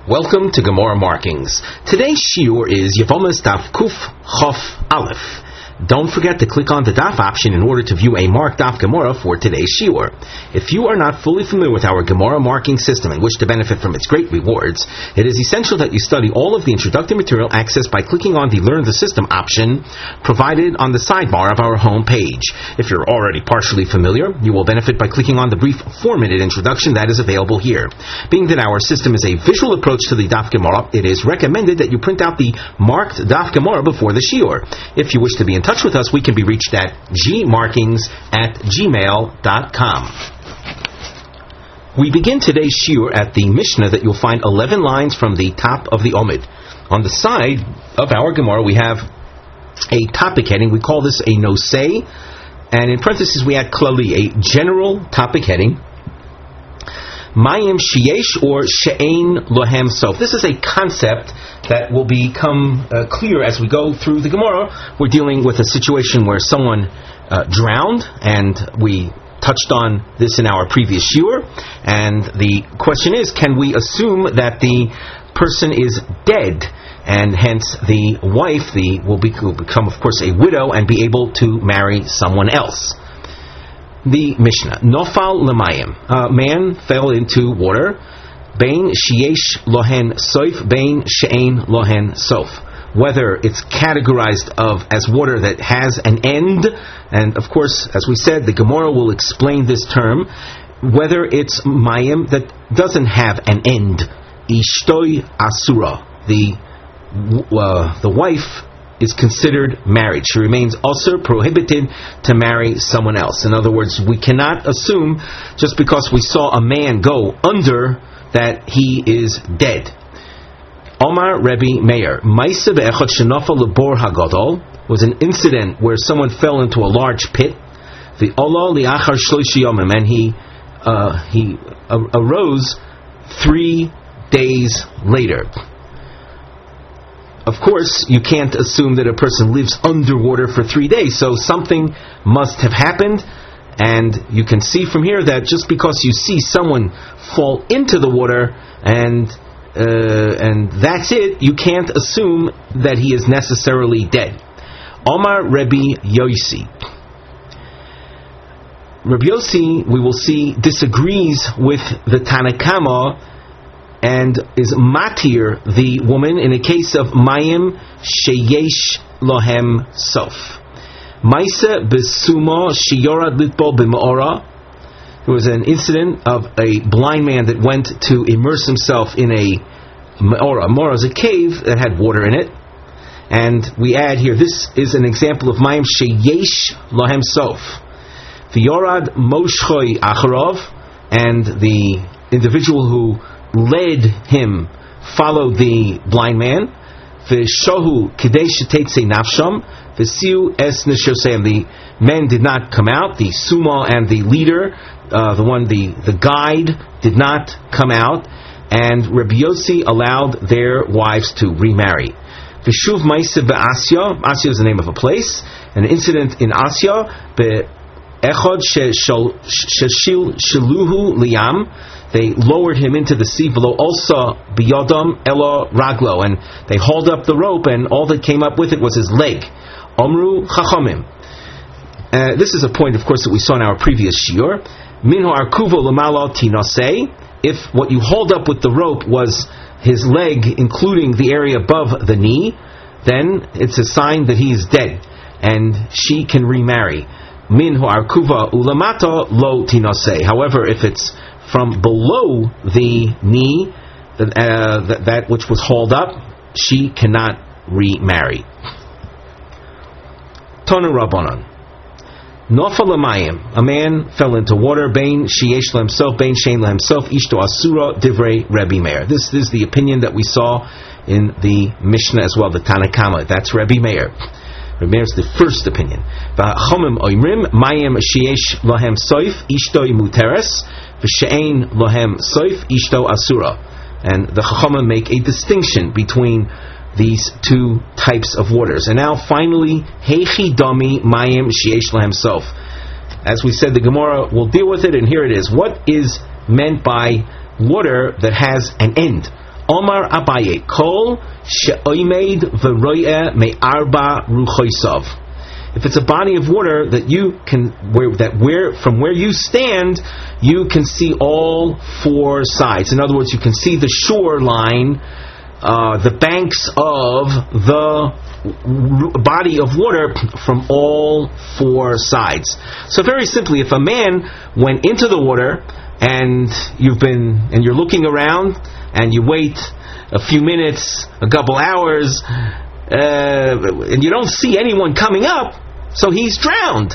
Welcome to Gemara Markings. Today's shiur is Yevomas Daf Kuf Chof Aleph. Don't forget to click on the Daf option in order to view a marked Daf Gemara for today's shiur. If you are not fully familiar with our Gemara marking system and wish to benefit from its great rewards, it is essential that you study all of the introductory material accessed by clicking on the Learn the System option provided on the sidebar of our home page. If you're already partially familiar, you will benefit by clicking on the brief 4-minute introduction that is available here. Being that our system is a visual approach to the Daf Gemara, it is recommended that you print out the marked Daf Gemara before the shiur. If you wish to be in touch with us, we can be reached at gmarkings@gmail.com. We begin today's shiur at the Mishnah that you'll find 11 lines from the top of the Omid. On the side of our Gemara, we have a topic heading. We call this a nosei, and in parentheses we add klali, a general topic heading. Mayim sheyesh or she'ein lohem sof. This is a concept that will become clear as we go through the Gemara. We're dealing with a situation where someone drowned, and we touched on this in our previous shiur. And the question is, can we assume that the person is dead, and hence the wife will become, of course, a widow and be able to marry someone else? The Mishnah, Nofal Lemayim, a man fell into water, Bein Sheyesh Lohen Sof, Bein She'ein Lohen Sof. Whether it's categorized as water that has an end, and of course, as we said, the Gemara will explain this term, whether it's Mayim that doesn't have an end, Ishtoi Asura, the wife is considered married. She remains also prohibited to marry someone else. In other words, we cannot assume just because we saw a man go under that he is dead. Omar Rebbe Meir, Maisa be'echad shenafa lebor hagadol, was an incident where someone fell into a large pit. The Ola liachar shloshi yomim, and he arose 3 days later. Of course, you can't assume that a person lives underwater for 3 days, so something must have happened, and you can see from here that just because you see someone fall into the water and that's it, you can't assume that he is necessarily dead. Omar Rebbe Yossi. Rebbe Yossi, we will see, disagrees with the Tanakama and is matir the woman in a case of Mayim sheyesh lohem sof. Maisa besuma sheyorad litbol b'maora. There was an incident of a blind man that went to immerse himself in a maora. Maora is a cave that had water in it, and we add here, this is an example of Mayim sheyesh lohem sof. V'yorad moshchoi acharov, and the individual who led him followed the blind man. V'shohu kidei shetetzei nafsham v'siu es neshosem. The men did not come out. The suma and the leader, the guide, did not come out, and Rabbi Yossi allowed their wives to remarry. V'shuv ma'aseh be'Asya. Asya is the name of a place. An incident in Asya. Be'echad sheshil shiluhu liyam. They lowered him into the sea below also biyodam elo raglo, and they hauled up the rope, and all that came up with it was his leg. Omru chachamim. This is a point, of course, that we saw in our previous shiur. Minho arkuvo lamalo tinasei. If what you hauled up with the rope was his leg, including the area above the knee, then it's a sign that he is dead, and she can remarry. Minho arkuva ulamato lo tinasei. However, if it's from below the knee, that which was hauled up, she cannot remarry. Tona Rabbanan. Nofal Lamayim, a man fell into water, Bein Sheyesh Lemsof, Bein Shein Lemsof, Ishto Asura, Divrei Rebbe Meir. This is the opinion that we saw in the Mishnah as well, the Tanakama. That's Rebbe Meir. Rebbe Meir is the first opinion. V'chomim oimrim, Mayim Sheyesh Lohem Soif, Ishto Muteres, V'she'ein Lohem Soif, Ishto Asura. And the Chachamim make a distinction between these two types of waters. And now finally, Heichi Dami Mayim Sheyesh Lahem Sof. As we said, the Gemara will deal with it, and here it is. What is meant by water that has an end? Omar Abaye, Kol she'oimed v'royeh me'arba ruchoisav. If it's a body of water that you can, from where you stand, you can see all four sides. In other words, you can see the shoreline, the banks of the body of water from all four sides. So very simply, if a man went into the water and you're looking around and you wait a few minutes, a couple hours, and you don't see anyone coming up, so he's drowned.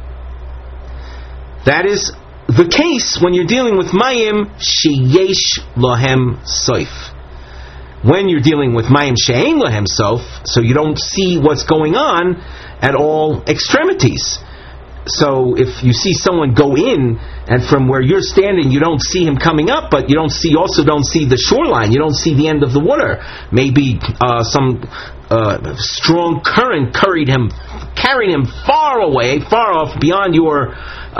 That is the case when you're dealing with mayim sheyesh lohem soif. When you're dealing with mayim she'ein lohem soif, so you don't see what's going on at all extremities. So if you see someone go in, and from where you're standing you don't see him coming up, but you also don't see the shoreline, you don't see the end of the water. Maybe some strong current carried him far away, far off, beyond your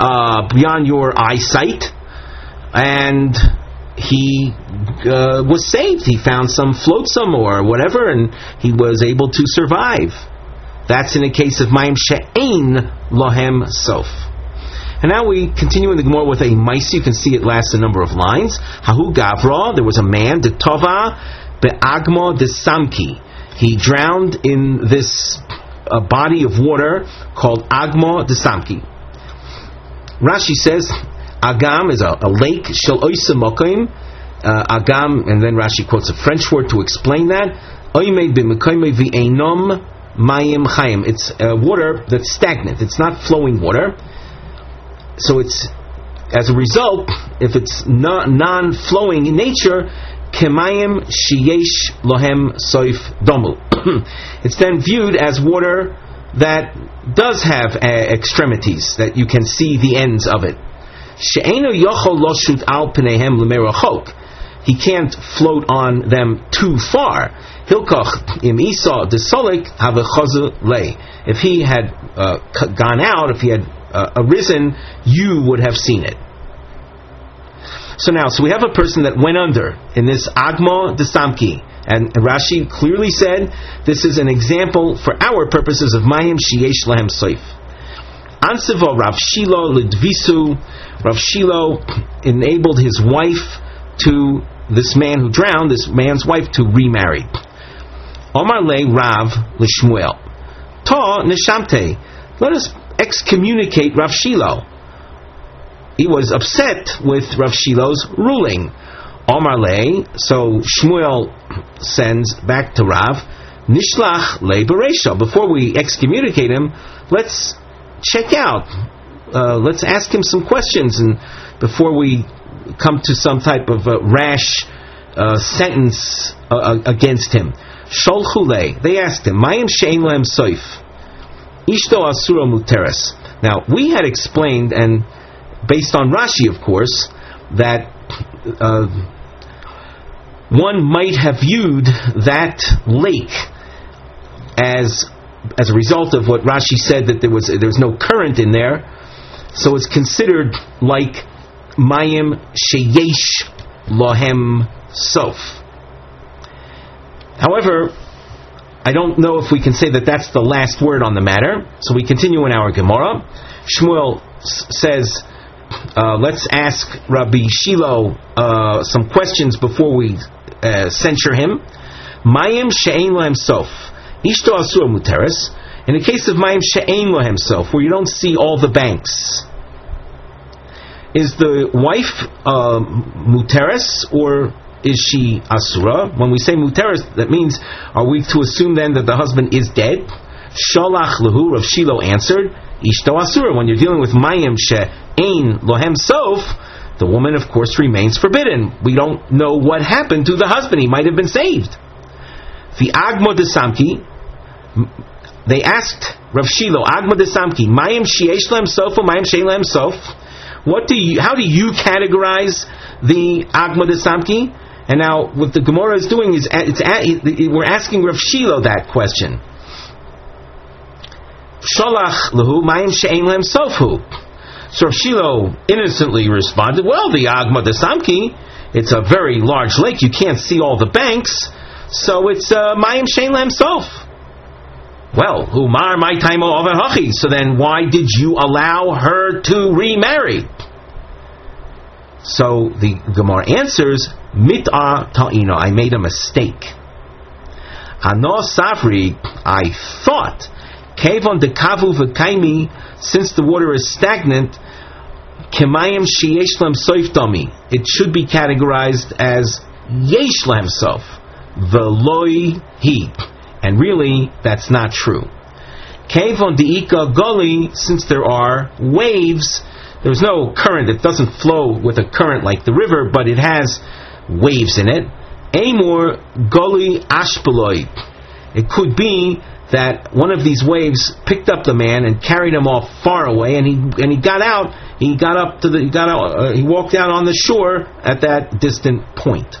eyesight, and he was saved. He found some flotsam or whatever, and he was able to survive. That's in the case of mayim she'ein lohem sof. And now we continue in the Gemara with a maisi. You can see it lasts a number of lines. Hahu gavra, there was a man, the tova be'agmo de samki. He drowned in this body of water called Agmo de Samki. Rashi says Agam is a lake, Shel Oisa Mokim. Agam, and then Rashi quotes a French word to explain that. Oymed b'mekoyme v'einom mayim chayim. It's water that's stagnant. It's not flowing water. So it's, as a result, if it's non-flowing in nature, kemayim sheyesh lohem soif domu. It's then viewed as water that does have extremities, that you can see the ends of it. She'eno yochol loshut al pneihem l'merachok. He can't float on them too far. Hilkoch im isa desolik have a chazu lei. If he had gone out, if he had arisen, you would have seen it. So we have a person that went under in this Agmo de Samki, and Rashi clearly said this is an example for our purposes of mayim sheyesh lahem soif. Ansivo Rav Shilo lidvisu. Rav Shilo enabled his wife to, this man who drowned, this man's wife, to remarry. Omar le Rav l'Shmuel Ta neshamte. Let us excommunicate Rav Shilo. He was upset with Rav Shilo's ruling. Omar le, so Shmuel sends back to Rav, Nishlach le Beresha. Before we excommunicate him, let's check out. Let's ask him some questions, and before we come to some type of rash sentence against him. Sholchu le, they asked him, Mayim she'ein lahem soif. Ishto asura muteres. Now, we had explained, and based on Rashi, of course, that one might have viewed that lake as a result of what Rashi said, that there was no current in there, so it's considered like mayim sheyesh lohem sof. However, I don't know if we can say that that's the last word on the matter, so we continue in our Gemara. Shmuel says, let's ask Rabbi Shilo some questions before we censure him. Mayim she'ein lohem sof. Ishto asur muteres. In the case of mayim she'ein lohem sof, where you don't see all the banks, is the wife muteres, or is she asura? When we say muteres, that means, are we to assume then that the husband is dead? Shalach lehu, Rav Shilo answered, Ishto asura. When you're dealing with mayim she'ein lohem sof, the woman, of course, remains forbidden. We don't know what happened to the husband. He might have been saved. The Agmo de Samki, they asked Rav Shilo, Agmo de Samki, Mayim sheyesh lahem sof or Mayim she'ein lahem sof? How do you categorize the Agmo de Samki? And now what the Gemara is doing is we're asking Rav Shilo that question. Shalach lehu Mayim she'ein lahem sof hu. So Rav Shilo innocently responded, well, the Agmo de Samki it's a very large lake. You can't see all the banks, so it's Mayim Shein Lahem Sof. Well, Umar my time over hachi. So then, why did you allow her to remarry? So the Gemara answers, Mit'ah ta'ina, I made a mistake. Ano Safri, I thought, Kevon dekavu v'kaimi, since the water is stagnant, Kemayim sheyesh lahem soif dami, it should be categorized as yesh lahem sof, v'loi hi. And really, that's not true. Kevon deika goli, since there are waves, there's no current, it doesn't flow with a current like the river, but it has waves in it. Amor goli ashpeloi. It could be that one of these waves picked up the man and carried him off far away, and he got out. He walked out on the shore at that distant point.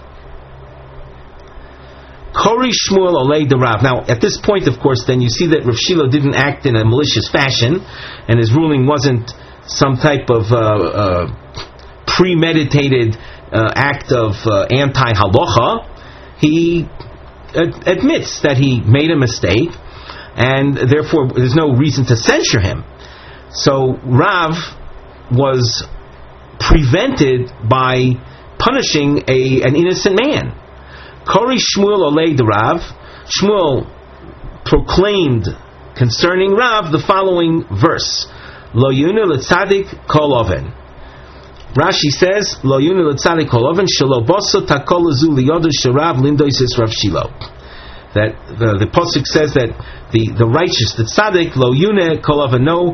Kori Shmuel Olei de Rav. Now, at this point, of course, then you see that Rav Shilo didn't act in a malicious fashion, and his ruling wasn't some type of premeditated act of anti-halacha. He admits that he made a mistake, and therefore there's no reason to censure him. So Rav was prevented by punishing an innocent man. Kori Shmuel Olei de Rav. Shmuel proclaimed concerning Rav the following verse: Lo yunu l'tzadik kol oven. Rashi says, Lo yunu l'tzadik kol oven shelo boso takol lezu liyodu sherav lindois is Rav Shilo. That the pasuk says that the righteous, the tzaddik, lo yune kol oven, no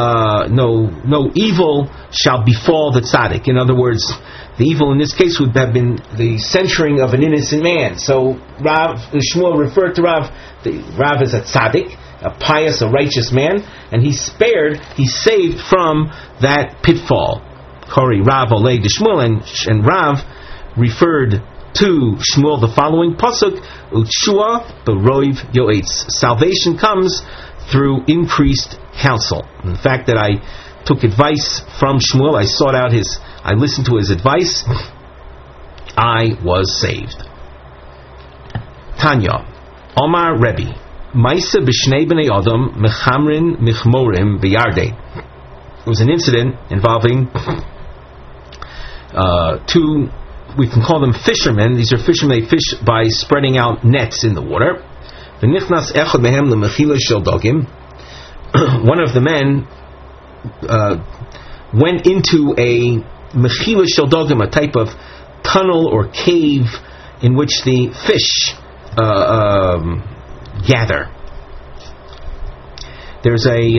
evil shall befall the tzaddik. In other words, the evil in this case would have been the censuring of an innocent man. So Shmuel referred to Rav as a tzaddik, a pious, a righteous man, and he saved from that pitfall. Kori Rav Olei de Shmuel, and Rav referred to Shmuel the following pasuk: Utshua b'roiv yoetz. Salvation comes through increased counsel. And the fact that I took advice from Shmuel, I listened to his advice, I was saved. Tanya, Omar Rebbe, Maisa b'shnei b'nei Adam mechamrin michmorim b'yardei. It was an incident involving two, we can call them fishermen. These are fishermen, they fish by spreading out nets in the water. V'nichnas echad mehem lemechila shel dogim. One of the men went into a mechila shel dogim, a type of tunnel or cave in which the fish gather. There's a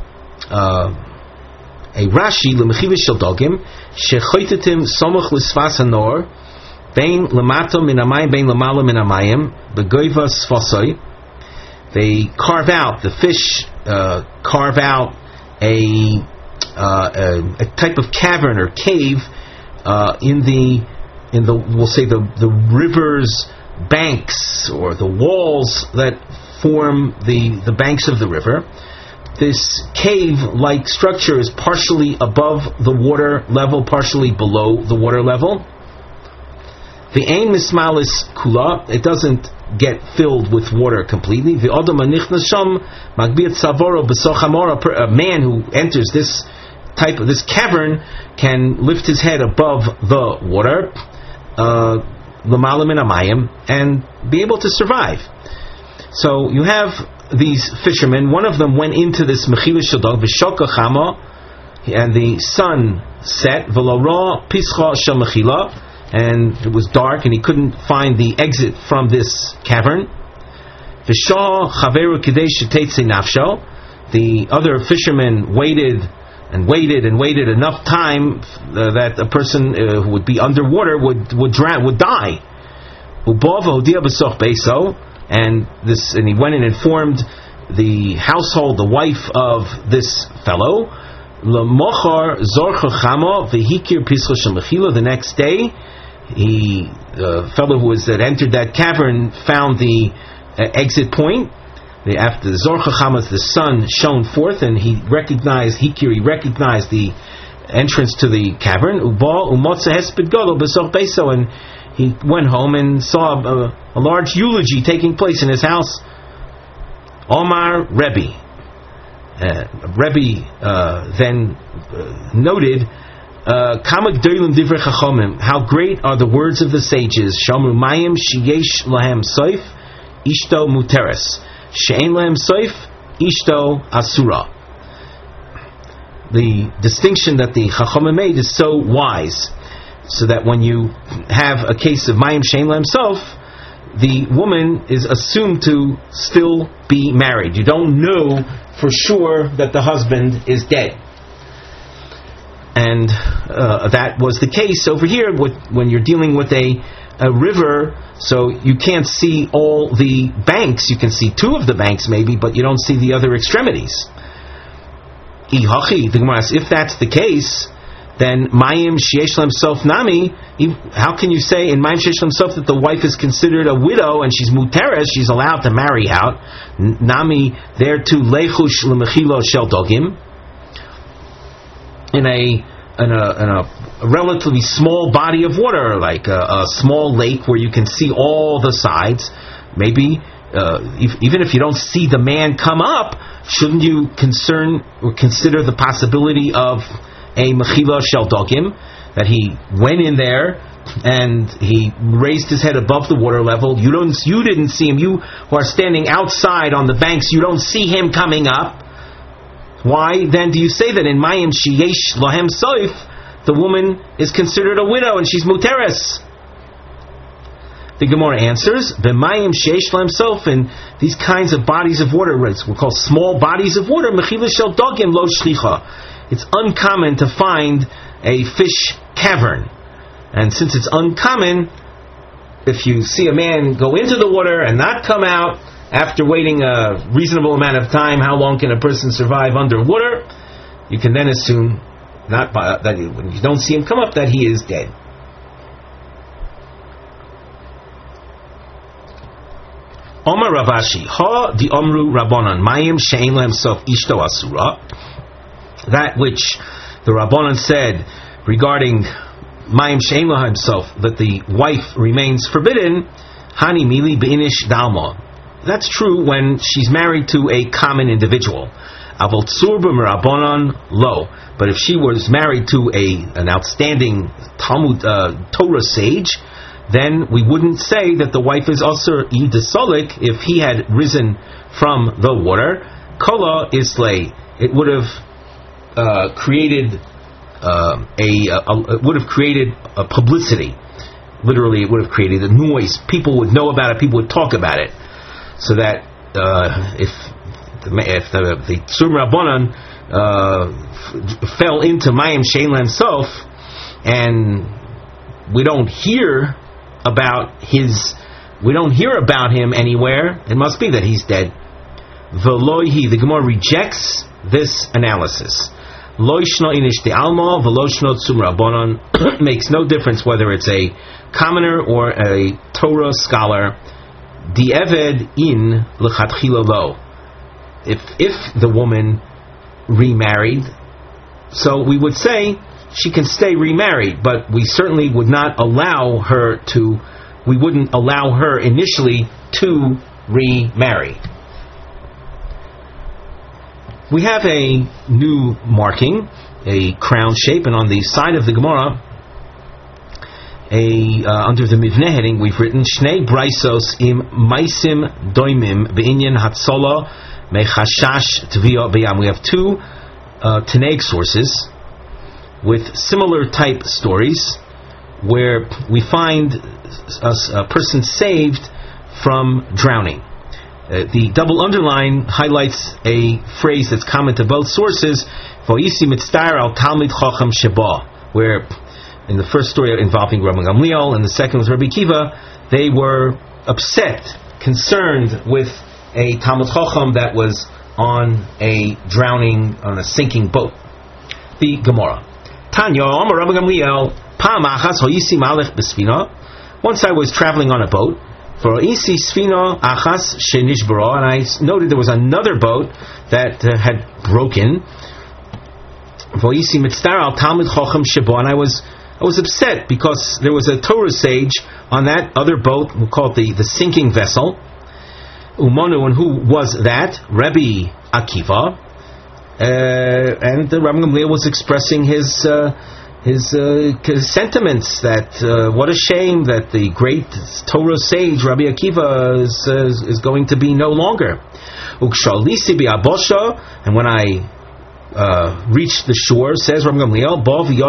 Rashi lemechila shel dogim shechoitetim somach l'sfas hanor bein lamato min hamayim bein lamala min hamayim begoiva sfasoi. They carve out, the fish carve out a type of cavern or cave in the we'll say the river's banks, or the walls that form the banks of the river. This cave-like structure is partially above the water level, partially below the water level. The ein mismalis kula, it doesn't get filled with water completely. The adam anichnas sham magbiat savoro b'soch hamora. A man who enters this type of this cavern can lift his head above the water, l'malam min hamayim, and be able to survive. So you have these fishermen. One of them went into this mechila shel dog v'shoka chama, and the sun set v'lo ra pischa shel mechila, and it was dark, and he couldn't find the exit from this cavern. V'shah chaveru kidei sheteitze nafsho. The other fishermen waited enough time that a person who would be underwater would drown, would die. Ubava hodia b'soch beiso, and he went and informed the household, the wife of this fellow. L'mochar zorcha chama v'hikir pischa shel mechila. The next day, the fellow who had entered that cavern found the exit point. After the zorcha chama, the sun shone forth, and he recognized the entrance to the cavern. And he went home and saw a large eulogy taking place in his house. Omar Rebbe. Rebbe then noted, how great are the words of the sages. Shamru mayim sheyesh lahem soif ishto muteres she'en lahem soif ishto asura. The distinction that the Chachamim made is so wise, so that when you have a case of mayim she'en lahem soif, the woman is assumed to still be married. You don't know for sure that the husband is dead. And that was the case over here when you're dealing with a river, so you can't see all the banks. You can see two of the banks maybe, but you don't see the other extremities. If that's the case, then Mayim Sheyesh Lem Sof Nami, how can you say in Mayim Sheyesh Lem Sof that the wife is considered a widow and she's muteres, she's allowed to marry out? Nami there to Lechush Lemechilo Shel Dogim. In a relatively small body of water, like a small lake where you can see all the sides, maybe even if you don't see the man come up, shouldn't you consider the possibility of a mechila shel dogim, that he went in there and he raised his head above the water level? You didn't see him. You who are standing outside on the banks, you don't see him coming up. Why then do you say that in Mayim Sheyesh Lahem Soif the woman is considered a widow and she's muteres? The Gemara answers, B'Mayim Sheyesh Lahem Soif, in these kinds of bodies of water, we're called small bodies of water, Mechila Shel Dogim Lo Shlicha. It's uncommon to find a fish cavern, and since it's uncommon, if you see a man go into the water and not come out after waiting a reasonable amount of time, how long can a person survive underwater? You can then assume that when you don't see him come up, that he is dead. Omar Ravashi, Ha di Omru Rabbanan, Mayim she'en lahem sof ishto asura. That which the Rabbanan said regarding Mayim she'en lahem sof, that the wife remains forbidden, Hani mili be'inish dalma. That's true when she's married to a common individual. Aval tzur b'merabanan lo. But if she was married to an outstanding Talmud Torah sage, then we wouldn't say that the wife is also yidesolik if he had risen from the water. Kola islay. It would have created a publicity. Literally, it would have created a noise. People would know about it. People would talk about it. So that if the Tzur Rabbanan fell into Mayim She'en Lahem Sof, and we don't hear about him anywhere, it must be that he's dead. V'loihi, the Gemara rejects this analysis. Loishno inish de alma, v'loishno Tzur Rabbanan. Makes no difference whether it's a commoner or a Torah scholar. The Eved in l'chatchila lo. If the woman remarried, so we would say she can stay remarried, but we certainly would not allow her to. We wouldn't allow her initially to remarry. We have a new marking, a crown shape, and on the side of the Gemara, under the Mivneh heading, we've written Shnei Braisos im Maisim Doimim Be'inyan Hatzola Mechashash Tviyah B'Yam. We have two Tanaic sources with similar type stories where we find a person saved from drowning. The double underline highlights a phrase that's common to both sources, V'Yisi Mitzdair al Talmid Chacham Sheba, where in the first story involving Rabbi Gamliel and the second was Rabbi Kiva, they were upset, concerned with a Talmud Chacham that was on a sinking boat. The Gemara. Tanya, Amar Rabbi Gamliel, Pam achas ho'isi malech b'sfina. Once I was traveling on a boat, for isi sfina achas shenishbara, and I noted there was another boat that had broken. Voisi mitzdar al Talmud Chacham shebo, and I was upset because there was a Torah sage on that other boat. We'll call it the sinking vessel. Umonu, and who was that? Rabbi Akiva. And Rabbi Gamliel was expressing his sentiments that what a shame that the great Torah sage Rabbi Akiva is going to be no longer. And when I reached the shore, says Rabbi Gamliel,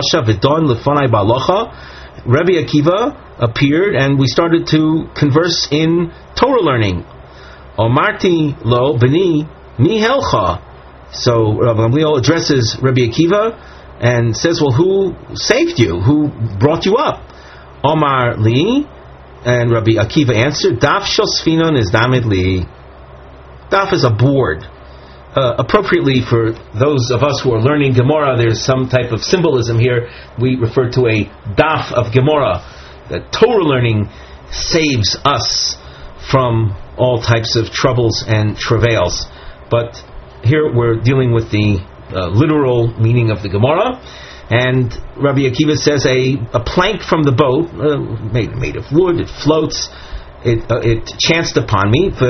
Rabbi Akiva appeared and we started to converse in Torah learning. Omarti lo beni mi helcha. So Rabbi Gamliel addresses Rabbi Akiva and says, well, who saved you? Who brought you up? Omar li, and Rabbi Akiva answered, Daf shosfinon is damid li. Daf is a board. Appropriately for those of us who are learning Gemara, there's some type of symbolism here. We refer to a daf of Gemara. That Torah learning saves us from all types of troubles and travails. But here we're dealing with the literal meaning of the Gemara. And Rabbi Akiva says a plank from the boat, made of wood, it floats. It chanced upon me, and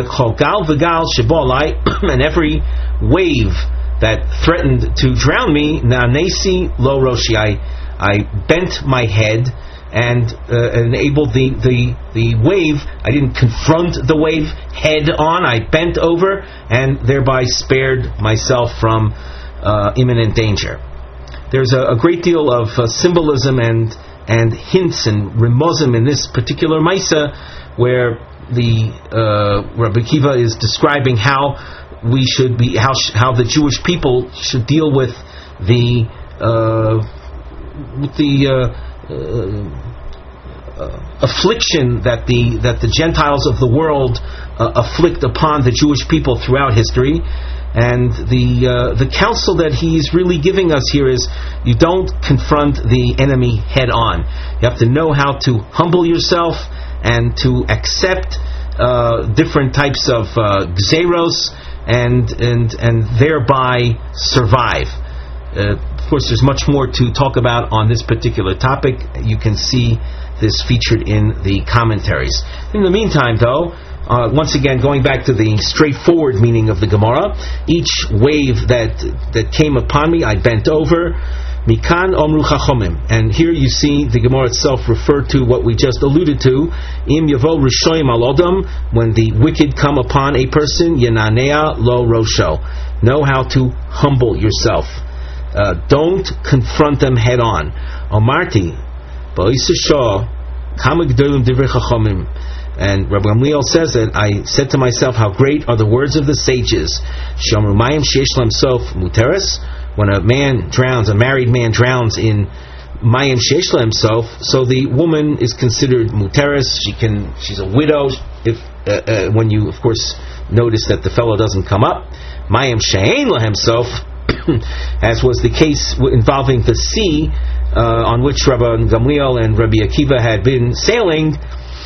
every wave that threatened to drown me, nanesi lo roshi, I bent my head and enabled the wave. I didn't confront the wave head on. I bent over and thereby spared myself from imminent danger. There's a great deal of symbolism and hints and remozim in this particular Maisa, where the Rabbi Akiva is describing how we should be, how the Jewish people should deal with the affliction that the Gentiles of the world afflict upon the Jewish people throughout history. And the counsel that he's really giving us here is, you don't confront the enemy head on. You have to know how to humble yourself and to accept different types of gzeros and thereby survive. Of course, there's much more to talk about on this particular topic. You can see this featured in the commentaries. In the meantime, though, once again, going back to the straightforward meaning of the Gemara, each wave that came upon me, I bent over. Mikan omru chachomim, and here you see the Gemara itself refer to what we just alluded to. Im yavo rishoyim al odam, when the wicked come upon a person, yenanea lo rosho. Know how to humble yourself. Don't confront them head on. Omarti, ba'isasho, kama gdolim divrei chachomim. And Rabbi Gamliel says that I said to myself, how great are the words of the sages. Shomru mayim sheish lam sof muteres. When a married man drowns in mayim sheish lam sof, so the woman is considered muteres. She's a widow. If when you, of course, notice that the fellow doesn't come up, mayim she'ein lahem sof, as was the case involving the sea on which Rabbi Gamliel and Rabbi Akiva had been sailing.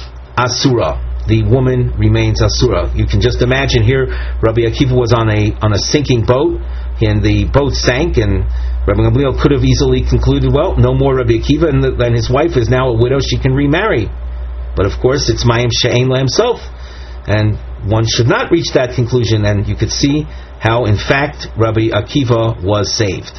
Asura, the woman remains Asura. You can just imagine here, Rabbi Akiva was on a sinking boat, and the boat sank, and Rabbi Gamliel could have easily concluded, well, no more Rabbi Akiva, and his wife is now a widow, she can remarry. But of course, it's Mayim She'ein Lahem Sof, and one should not reach that conclusion, and you could see how, in fact, Rabbi Akiva was saved.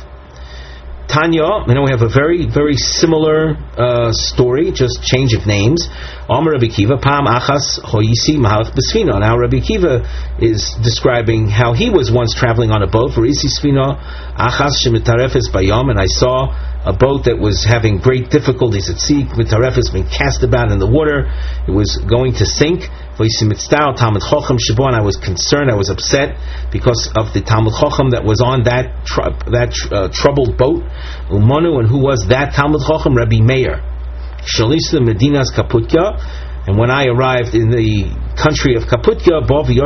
Tanya, we have a very, very similar story, just change of names. Amar Rabbi Akiva, Pam Achas Hoyisi Mahalach B'Sfina. Now Rabbi Akiva is describing how he was once traveling on a boat. V'Isi Sfina Achas Shemitarefes Bayom, and I saw a boat that was having great difficulties at sea. Mitarefes, being cast about in the water. It was going to sink. V'Isi Mitztal Talmud Chacham Shebo, and I was concerned. I was upset because of the Talmud Chacham that was on that troubled boat. Umanu, and who was that Talmud Chacham? Rabbi Meir. Shalisa Medinas Kaputya, and when I arrived in the country of Kaputya,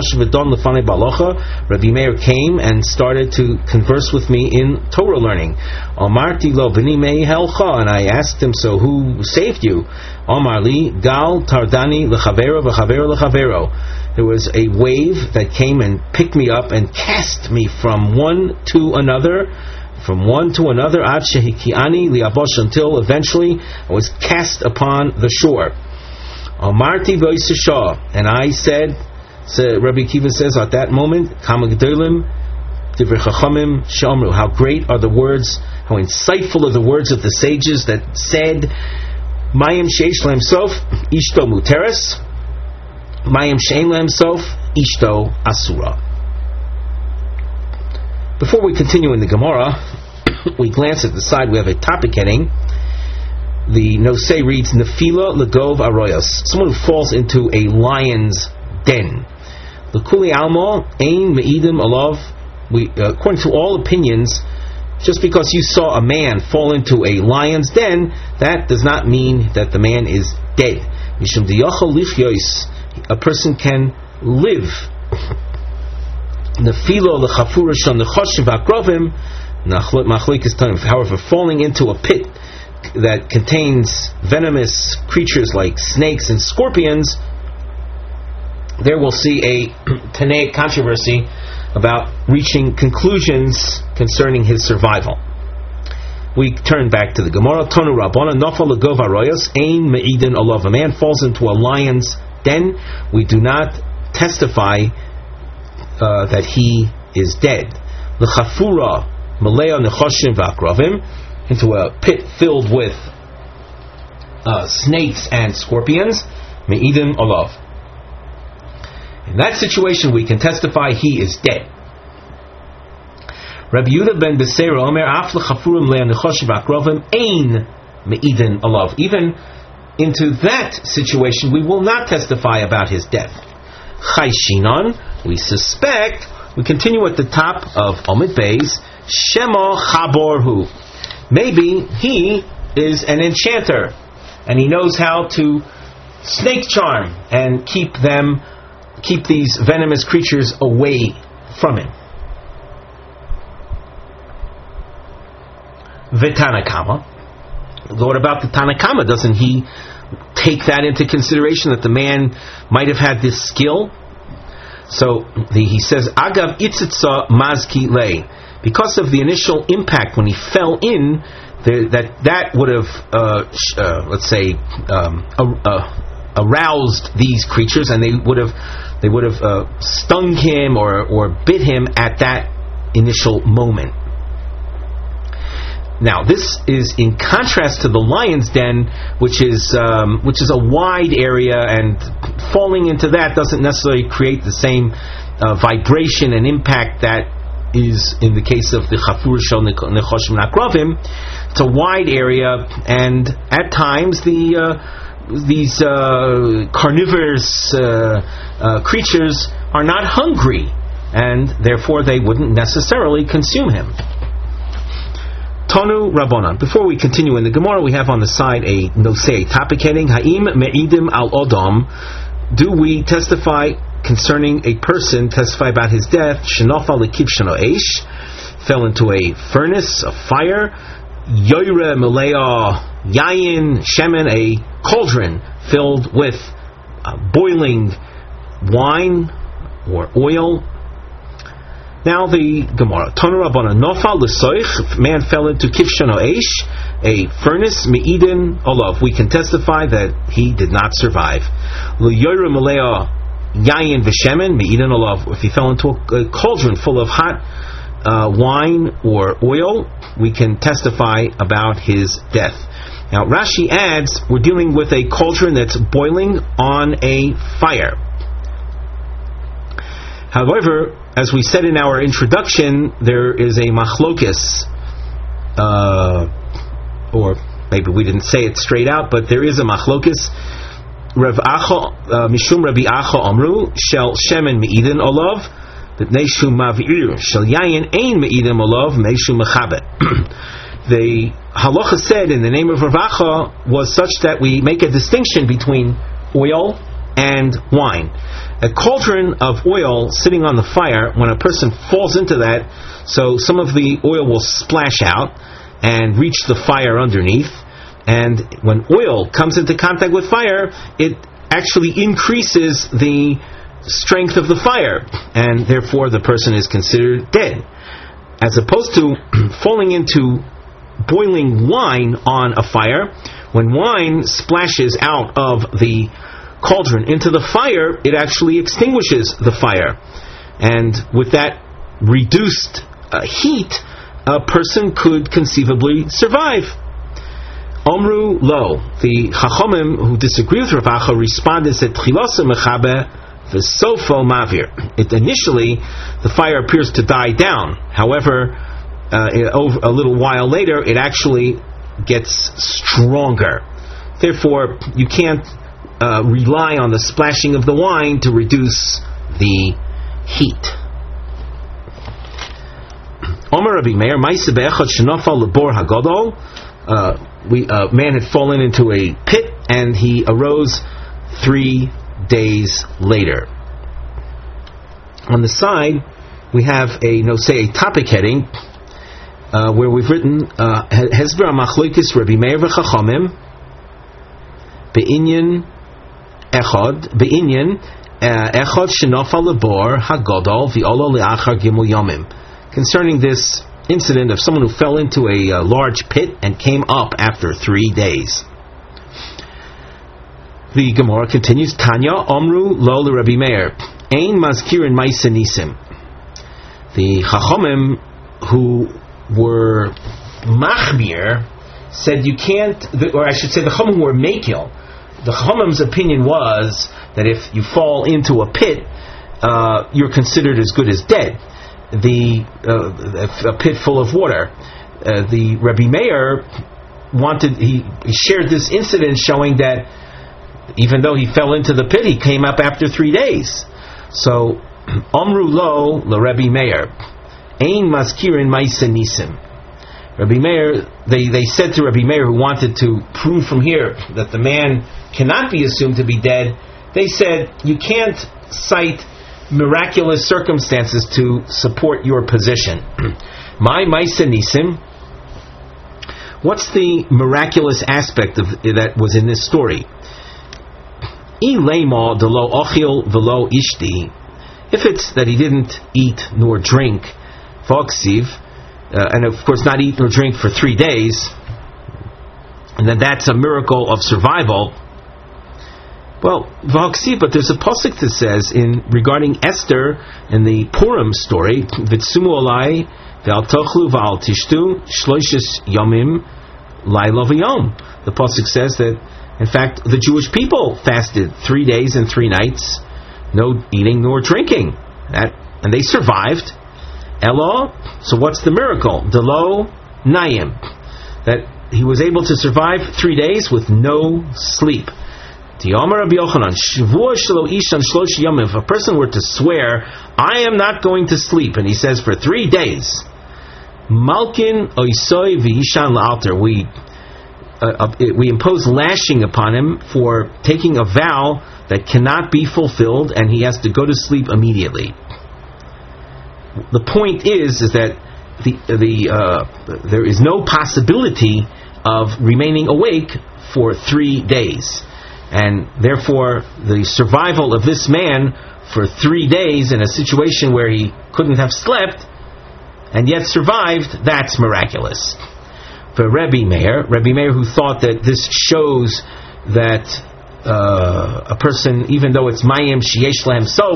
Rabbi Meir came and started to converse with me in Torah learning. Amarti lo b'ni mei helcha, and I asked him, so who saved you? Amar li gal tardani lechavero v'chavero lechavero. There was a wave that came and picked me up and cast me from one to another. from one to another, ad shehikiani liabosh, until eventually I was cast upon the shore. Amarti v'isashah, and I said, so Rabbi Akiva says at that moment, Kama Gedolim Divrei Chachamim Shomru, how great are the words, how insightful are the words of the sages that said, Mayim sheish lehem sof ishto muteres, Mayim shein lehem sof ishto asura. Before we continue in the Gemara, we glance at the side. We have a topic heading. The Nosei reads, Nefila legov aroyos, someone who falls into a lion's den. L'kuli alma ein me'idim alav. According to all opinions, just because you saw a man fall into a lion's den, that does not mean that the man is dead. Mishum diyachal lichyos, a person can live. Nefila lechafura sham nechoshev akrovim machlikis tanim. However, falling into a pit that contains venomous creatures like snakes and scorpions, there we'll see a Tanaic controversy about reaching conclusions concerning his survival. We turn back to the Gemara. Tonu Rabbana nafal legov aroyos ein me'idin alav. A man falls into a lion's den, we do not testify that he is dead. L'chafura maleo nechoshim v'akrovim, into a pit filled with snakes and scorpions, me'idin alav. In that situation, we can testify he is dead. Rabbi Yehuda ben Beseira Omer af lechafurim le'anechoshev akrovim ein me'idin alav. Even into that situation, we will not testify about his death. Chai shinon, we suspect. We continue at the top of Omid Beis. Shemo chaborhu. Maybe he is an enchanter, and he knows how to snake charm and keep these venomous creatures away from him. V'Tanakama. What about the Tanakama? Doesn't he take that into consideration, that the man might have had this skill? So he says, Agav itzitza mazki lei. Because of the initial impact when he fell in, that would have, let's say, aroused these creatures, and they would have stung him or bit him at that initial moment. Now, this is in contrast to the lion's den, which is a wide area, and falling into that doesn't necessarily create the same vibration and impact that is in the case of the Chafur Shel Nechoshim Nakrovim. It's a wide area, and at times these carnivorous creatures are not hungry, and therefore they wouldn't necessarily consume him. Tonu Rabbanan. Before we continue in the Gemara, we have on the side a nosei topic heading, Ha'im me'idim al odom. Do we testify concerning a person, testify about his death, Shenofa lekivshano eish, fell into a furnace, a fire, Yoire melea yayin shemen, a cauldron filled with boiling wine or oil. Now the Gemara, Tonu Rabbana, Nofal l'soich, man fell into kivshano eish, a furnace, me'idin olav. We can testify that he did not survive. L'yoire melea yayin v'shemen, me'idin olav. If he fell into a cauldron full of hot wine or oil, we can testify about his death. Now Rashi adds, we're dealing with a cauldron that's boiling on a fire. However, as we said in our introduction, there is a machlokes, or maybe we didn't say it straight out, but there is a machlokes. Rav Acha, Mishum Rabbi Acha Amru, Shel Shemen Me'idin Olav, that Neshu Mavir, Shel Yayin Ein Me'idin Olav, Neshu Mechabet. The halacha said in the name of Rav Acha was such that we make a distinction between oil and wine. A cauldron of oil sitting on the fire, when a person falls into that, so some of the oil will splash out and reach the fire underneath, and when oil comes into contact with fire, it actually increases the strength of the fire, and therefore the person is considered dead. as opposed to falling into boiling wine on a fire. When wine splashes out of the cauldron into the fire, it actually extinguishes the fire. And with that reduced heat, a person could conceivably survive. Omru lo, the Chachomim who disagree with Rav Acha responded, said, initially, the fire appears to die down. However, a little while later, it actually gets stronger. Therefore, you can't rely on the splashing of the wine to reduce the heat. Omer Rabbi Meir, Ma'aseh be'echad shenafal lebor hagadol. A man had fallen into a pit and he arose 3 days later. On the side, we have a topic heading where we've written Hezber Machloikis Rabbi Meir v'Chachamim be'inyan echad shenafal lebor hagadol v'olo le'achar gimel yomim. Concerning this incident of someone who fell into a large pit and came up after 3 days. The Gemara continues, Tanya Omru lo Rabbi Meir Ein mazkirin ma'aseh nisim. The Chachamim who were machmir said you can't, or I should say the Chachamim who were makil. The Chachamim's opinion was that if you fall into a pit, you're considered as good as dead. A pit full of water. The Rabbi Meir he shared this incident showing that even though he fell into the pit, he came up after 3 days. So, Omru lo Rabbi Meir, Ein maskirin ma'aseh nisim. Rabbi Meir, they said to Rabbi Meir, who wanted to prove from here that the man cannot be assumed to be dead, they said, you can't cite miraculous circumstances to support your position. My ma'aseh nisim. What's the miraculous aspect of that was in this story? If it's that he didn't eat nor drink, and of course not eat nor drink for 3 days, and then that's a miracle of survival. Well, but there's a pasuk that says regarding Esther in the Purim story, Vitsumu olai v'al tochlu v'al tishtu shloishes yomim laila v'yom. The pasuk says that, in fact, the Jewish people fasted 3 days and 3 nights, no eating nor drinking, and they survived. Elo, so what's the miracle? Delo nayim, that he was able to survive 3 days with no sleep. If a person were to swear, I am not going to sleep, and he says for 3 days, Malkin oisoi v'hishan la'alter, we impose lashing upon him for taking a vow that cannot be fulfilled, and he has to go to sleep immediately. The point is that there is no possibility of remaining awake for 3 days. And therefore, the survival of this man for 3 days in a situation where he couldn't have slept and yet survived, that's miraculous. For Rabbi Meir who thought that this shows that a person, even though it's Mayim Sheyesh La himself,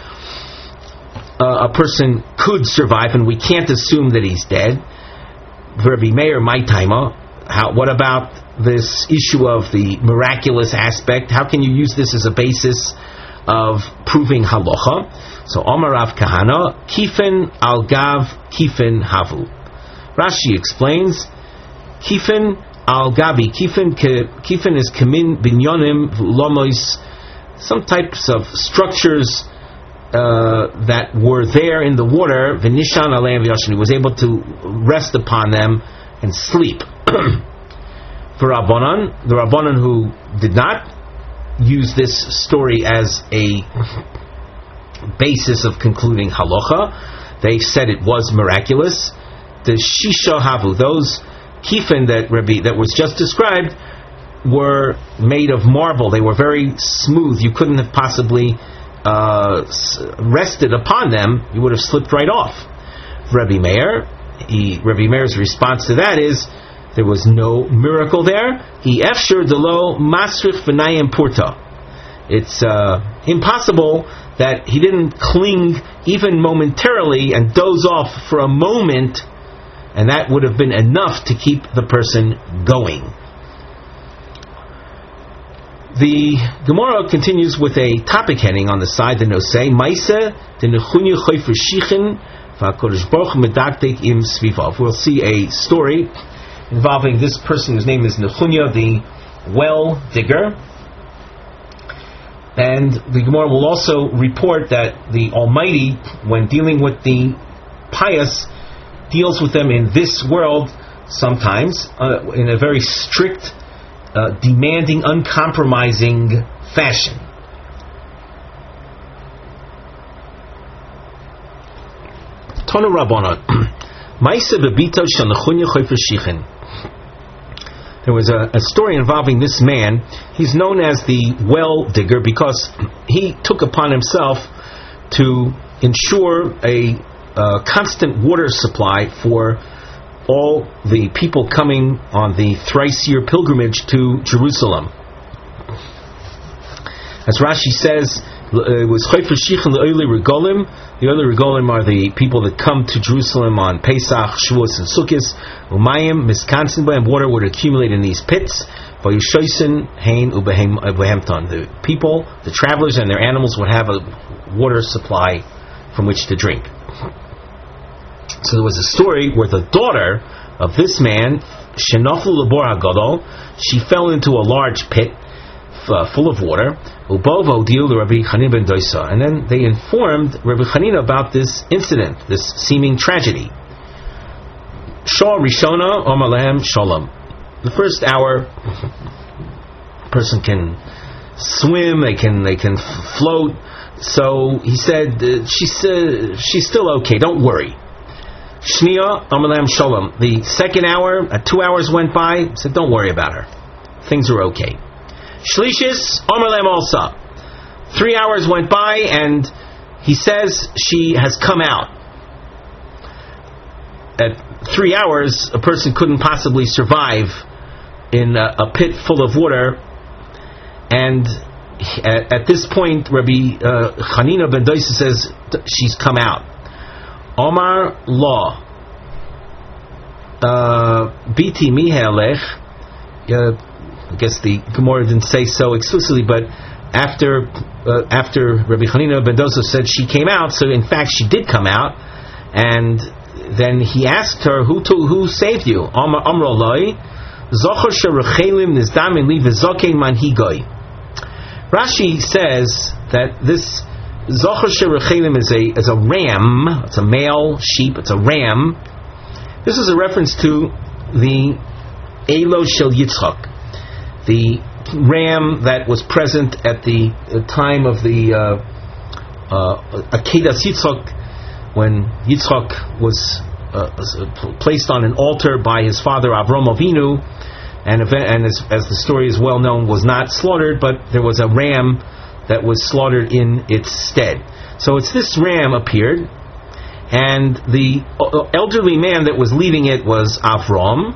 a person could survive, and we can't assume that he's dead. For Rabbi Meir, my taima, what about this issue of the miraculous aspect? How can you use this as a basis of proving halacha? So Omar Rav Kahana, Kifin al Gav Kifin Havu. Rashi explains, Kifin al Gavi. Kifin is Kamin Binyonim Lomois, some types of structures that were there in the water. V'nishan aleim v'yashin. He was able to rest upon them and sleep. For Rabbanan, the Rabbanan who did not use this story as a basis of concluding halacha, they said it was miraculous. The Shisha Havu, those kifin that was just described, were made of marble. They were very smooth. You couldn't have possibly rested upon them. You would have slipped right off. Rabbi Meir. Rabbi Meir's response to that is there was no miracle there. He efshir delo masrich v'nayim purta. It's impossible that he didn't cling even momentarily and doze off for a moment, and that would have been enough to keep the person going. The Gemara continues with a topic heading on the side, the Nosei, Maisa, the Nechunya Choyfer Shichin, V'HaKodesh Baruch Hu Medaktek Im Svivav. We'll see a story involving this person whose name is Nechunya, the well digger. And the Gemara will also report that the Almighty, when dealing with the pious, deals with them in this world sometimes in a very strict, demanding, uncompromising fashion. Tonu Rabbanon, Ma'aseh bebito shel Nechunya Chofer Shichin. There was a story involving this man. He's known as the well digger because he took upon himself to ensure a constant water supply for all the people coming on the thrice-year pilgrimage to Jerusalem. As Rashi says, it was Chofer Shichin le'Oilei Regolim. The Oilei Regolim are the people that come to Jerusalem on Pesach, Shavuos, and Sukkot. Umayim miskansin b'hem, water would accumulate in these pits. Vayishosin hein ubehemton. The people, the travelers, and their animals would have a water supply from which to drink. So there was a story where the daughter of this man, Shenoflu Labor HaGadol, she fell into a large pit full of water. Ubovo deal Rabbi Chanina ben Dosa, and then they informed Rabbi Chanina about this incident, this seeming tragedy. Shah Rishona Omar Lehem Shalom. The first hour, a person can swim, they can float. So he said, she's still okay. Don't worry. Shniya Omar Lehem Shalom. The second hour, 2 hours went by. He said, don't worry about her. Things are okay. Shlishis Omar Lehem also. 3 hours went by, and he says she has come out. At 3 hours, a person couldn't possibly survive in a pit full of water, and at this point, Rabbi Chanina ben Dosa says she's come out. Omar Law Biti Mihalech. I guess the Gemara didn't say so explicitly, but after Rabbi Chanina ben Dosa said she came out, so in fact she did come out, and then he asked her, who saved you? Amra Loi Zocher sherechelim nizdamin li v'zokein manhigoi. Rashi says that this Zocher sherechelim is a ram. It's a male sheep. It's a ram. This is a reference to the Elo Shel Yitzchak, the ram that was present at the time of the Akedas Yitzchak, when Yitzchak was placed on an altar by his father Avram Avinu, and as the story is well known, was not slaughtered, but there was a ram that was slaughtered in its stead. So it's this ram appeared, and the elderly man that was leading it was Avram,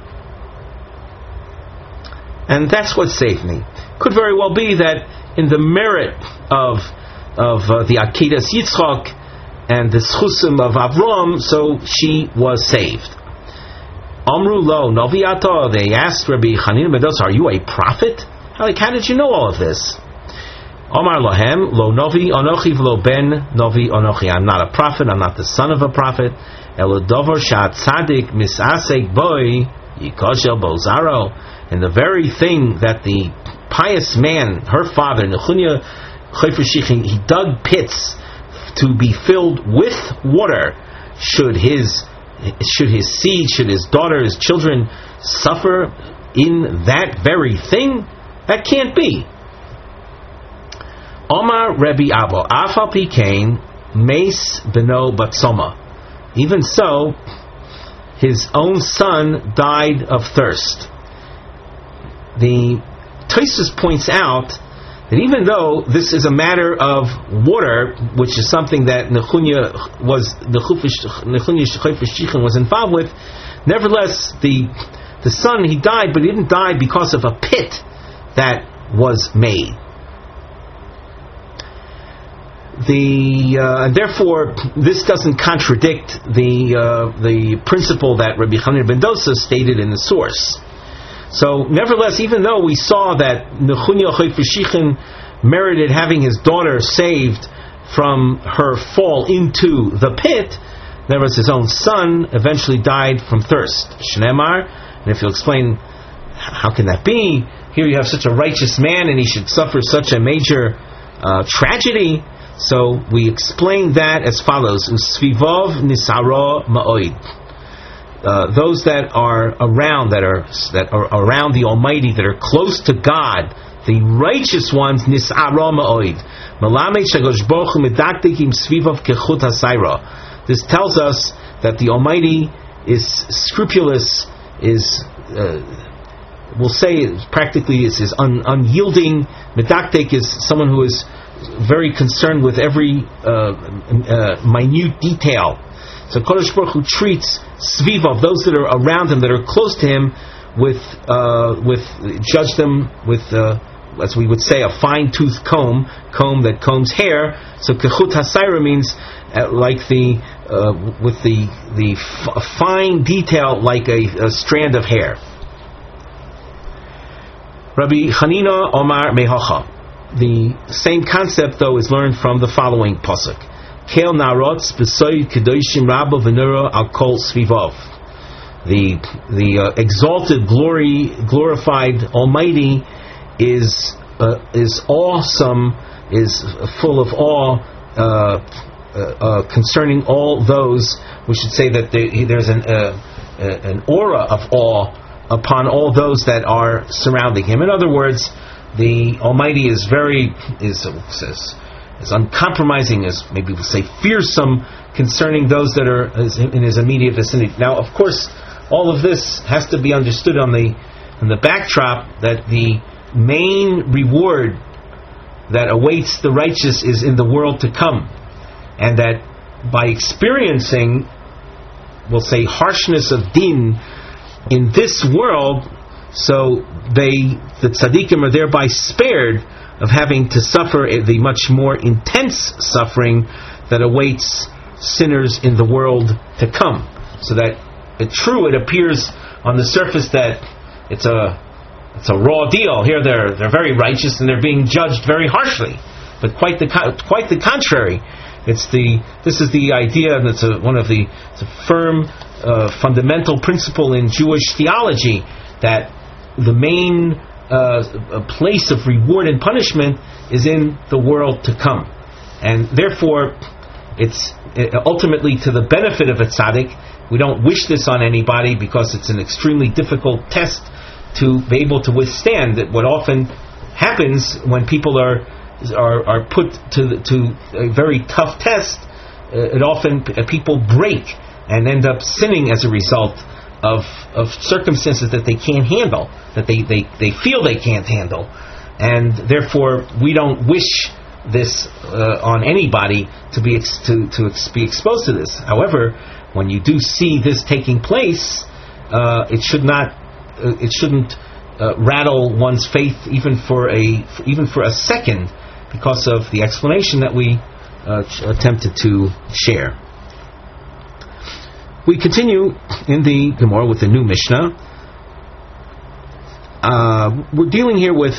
and that's what saved me. Could very well be that in the merit of the Akedas Yitzchak and the Schusim of Avram, so she was saved. Amru lo Noviata, they asked Rabbi Chanina ben Dosa, are you a prophet? How did you know all of this? Amar Lohem, lo Novi Anochi v'lo ben Novi Anochi. I'm not a prophet, I'm not the son of a prophet. Elo dover shat tzadik misasek boy yikoshel bozaro. And the very thing that the pious man, her father, Nechunya Chofer Shichin, he dug pits to be filled with water. Should his seed, should his daughter, his children suffer in that very thing? That can't be. Omar Rebbe Abo Afal Pikain Mace Beno Batsoma. Even so, his own son died of thirst. The Tosfos points out that even though this is a matter of water, which is something that Nechunya was involved with, nevertheless the son, he died, but he didn't die because of a pit that was made. Therefore, this doesn't contradict the principle that Rabbi Chanina ben Dosa stated in the source. So, nevertheless, even though we saw that Nechunya Chayfeshichin merited having his daughter saved from her fall into the pit, nevertheless, his own son eventually died from thirst. Shneimar, and if you'll explain how can that be? Here you have such a righteous man, and he should suffer such a major tragedy. So we explain that as follows: Usvivov nisaro ma'oid. Those that are around, that are around the Almighty, that are close to God, the righteous ones, nisaro ma'oid. Malamed shagosh baruch hu medaktikim svivov kechut hasayra. This tells us that the Almighty is scrupulous, is we'll say practically is unyielding. Medaktik is someone who is very concerned with every minute detail. So Kodesh Baruch Hu treats Svivov, those that are around him, that are close to him, with judge them with, as we would say, a fine-tooth comb that combs hair. So Kechut Hasayra means like with the fine detail, like a strand of hair. Rabbi Chanina Omar Mehocha. The same concept, though, is learned from the following pasuk: Kel narotz b'soy kedoshim rabba v'nura al kol svivov. The exalted, glorified Almighty is awesome, is full of awe concerning all those. We should say that there's an aura of awe upon all those that are surrounding him. In other words, the Almighty is uncompromising, as maybe we'll say fearsome, concerning those that are in his immediate vicinity. Now, of course, all of this has to be understood on the backdrop that the main reward that awaits the righteous is in the world to come, and that by experiencing, we'll say, harshness of din in this world, so the tzaddikim are thereby spared of having to suffer the much more intense suffering that awaits sinners in the world to come. So that it appears on the surface that it's a raw deal. Here they're very righteous and they're being judged very harshly, but quite the contrary. This is the idea, and it's a firm fundamental principle in Jewish theology, that the main place of reward and punishment is in the world to come, and therefore it's ultimately to the benefit of a tzaddik. We don't wish this on anybody because it's an extremely difficult test to be able to withstand. That what often happens when people are put to a very tough test, it often people break and end up sinning as a result of circumstances that they can't handle, that they feel they can't handle, and therefore we don't wish this on anybody to be exposed to this. However, when you do see this taking place, it shouldn't rattle one's faith even for a second, because of the explanation that we attempted to share. We continue in the Gemara with the new Mishnah. We're dealing here with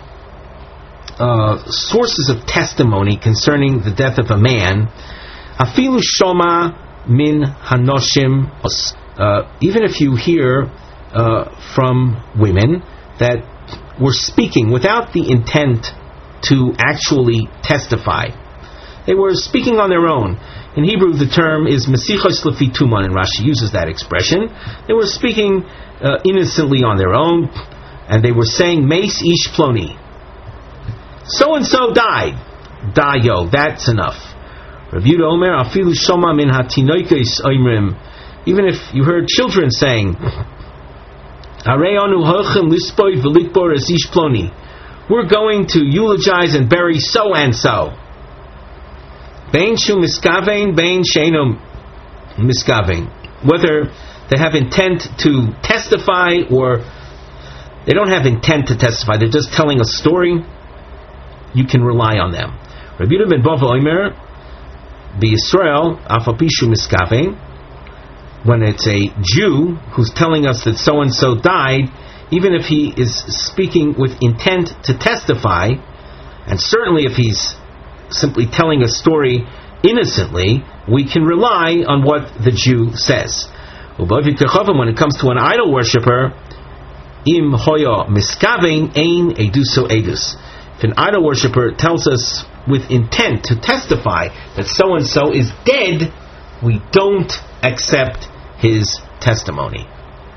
sources of testimony concerning the death of a man. Afilu shoma min hanoshim. Even if you hear from women that were speaking without the intent to actually testify, they were speaking on their own. In Hebrew, the term is mesichos lefi tuman, and Rashi uses that expression. They were speaking innocently on their own, and they were saying, Meis ish ploni, so-and-so died. Dayo, that's enough. Rabbi Yehuda Omer, afilu shoma min hatinoikos oimrim. Even if you heard children saying, Harei anu hochem lispoi v'likbor es ish ploni, we're going to eulogize and bury so and so. Bein shu miskavein, bein sheinu miskavein. Whether they have intent to testify or they don't have intent to testify, they're just telling a story, you can rely on them. Rabbi Yehuda ben Bava Omer, B'Yisrael, afapishu miskavein, when it's a Jew who's telling us that so-and-so died, even if he is speaking with intent to testify, and certainly if he's simply telling a story innocently, we can rely on what the Jew says. When it comes to an idol worshipper, im hoya miskavein ein eduso edus. If an idol worshipper tells us with intent to testify that so-and-so is dead, we don't accept his testimony.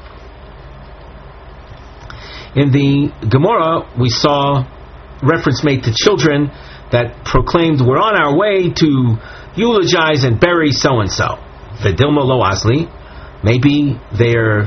In the Gemara, we saw reference made to children that proclaimed, we're on our way to eulogize and bury so-and-so. V'dilma lo asli. Maybe they're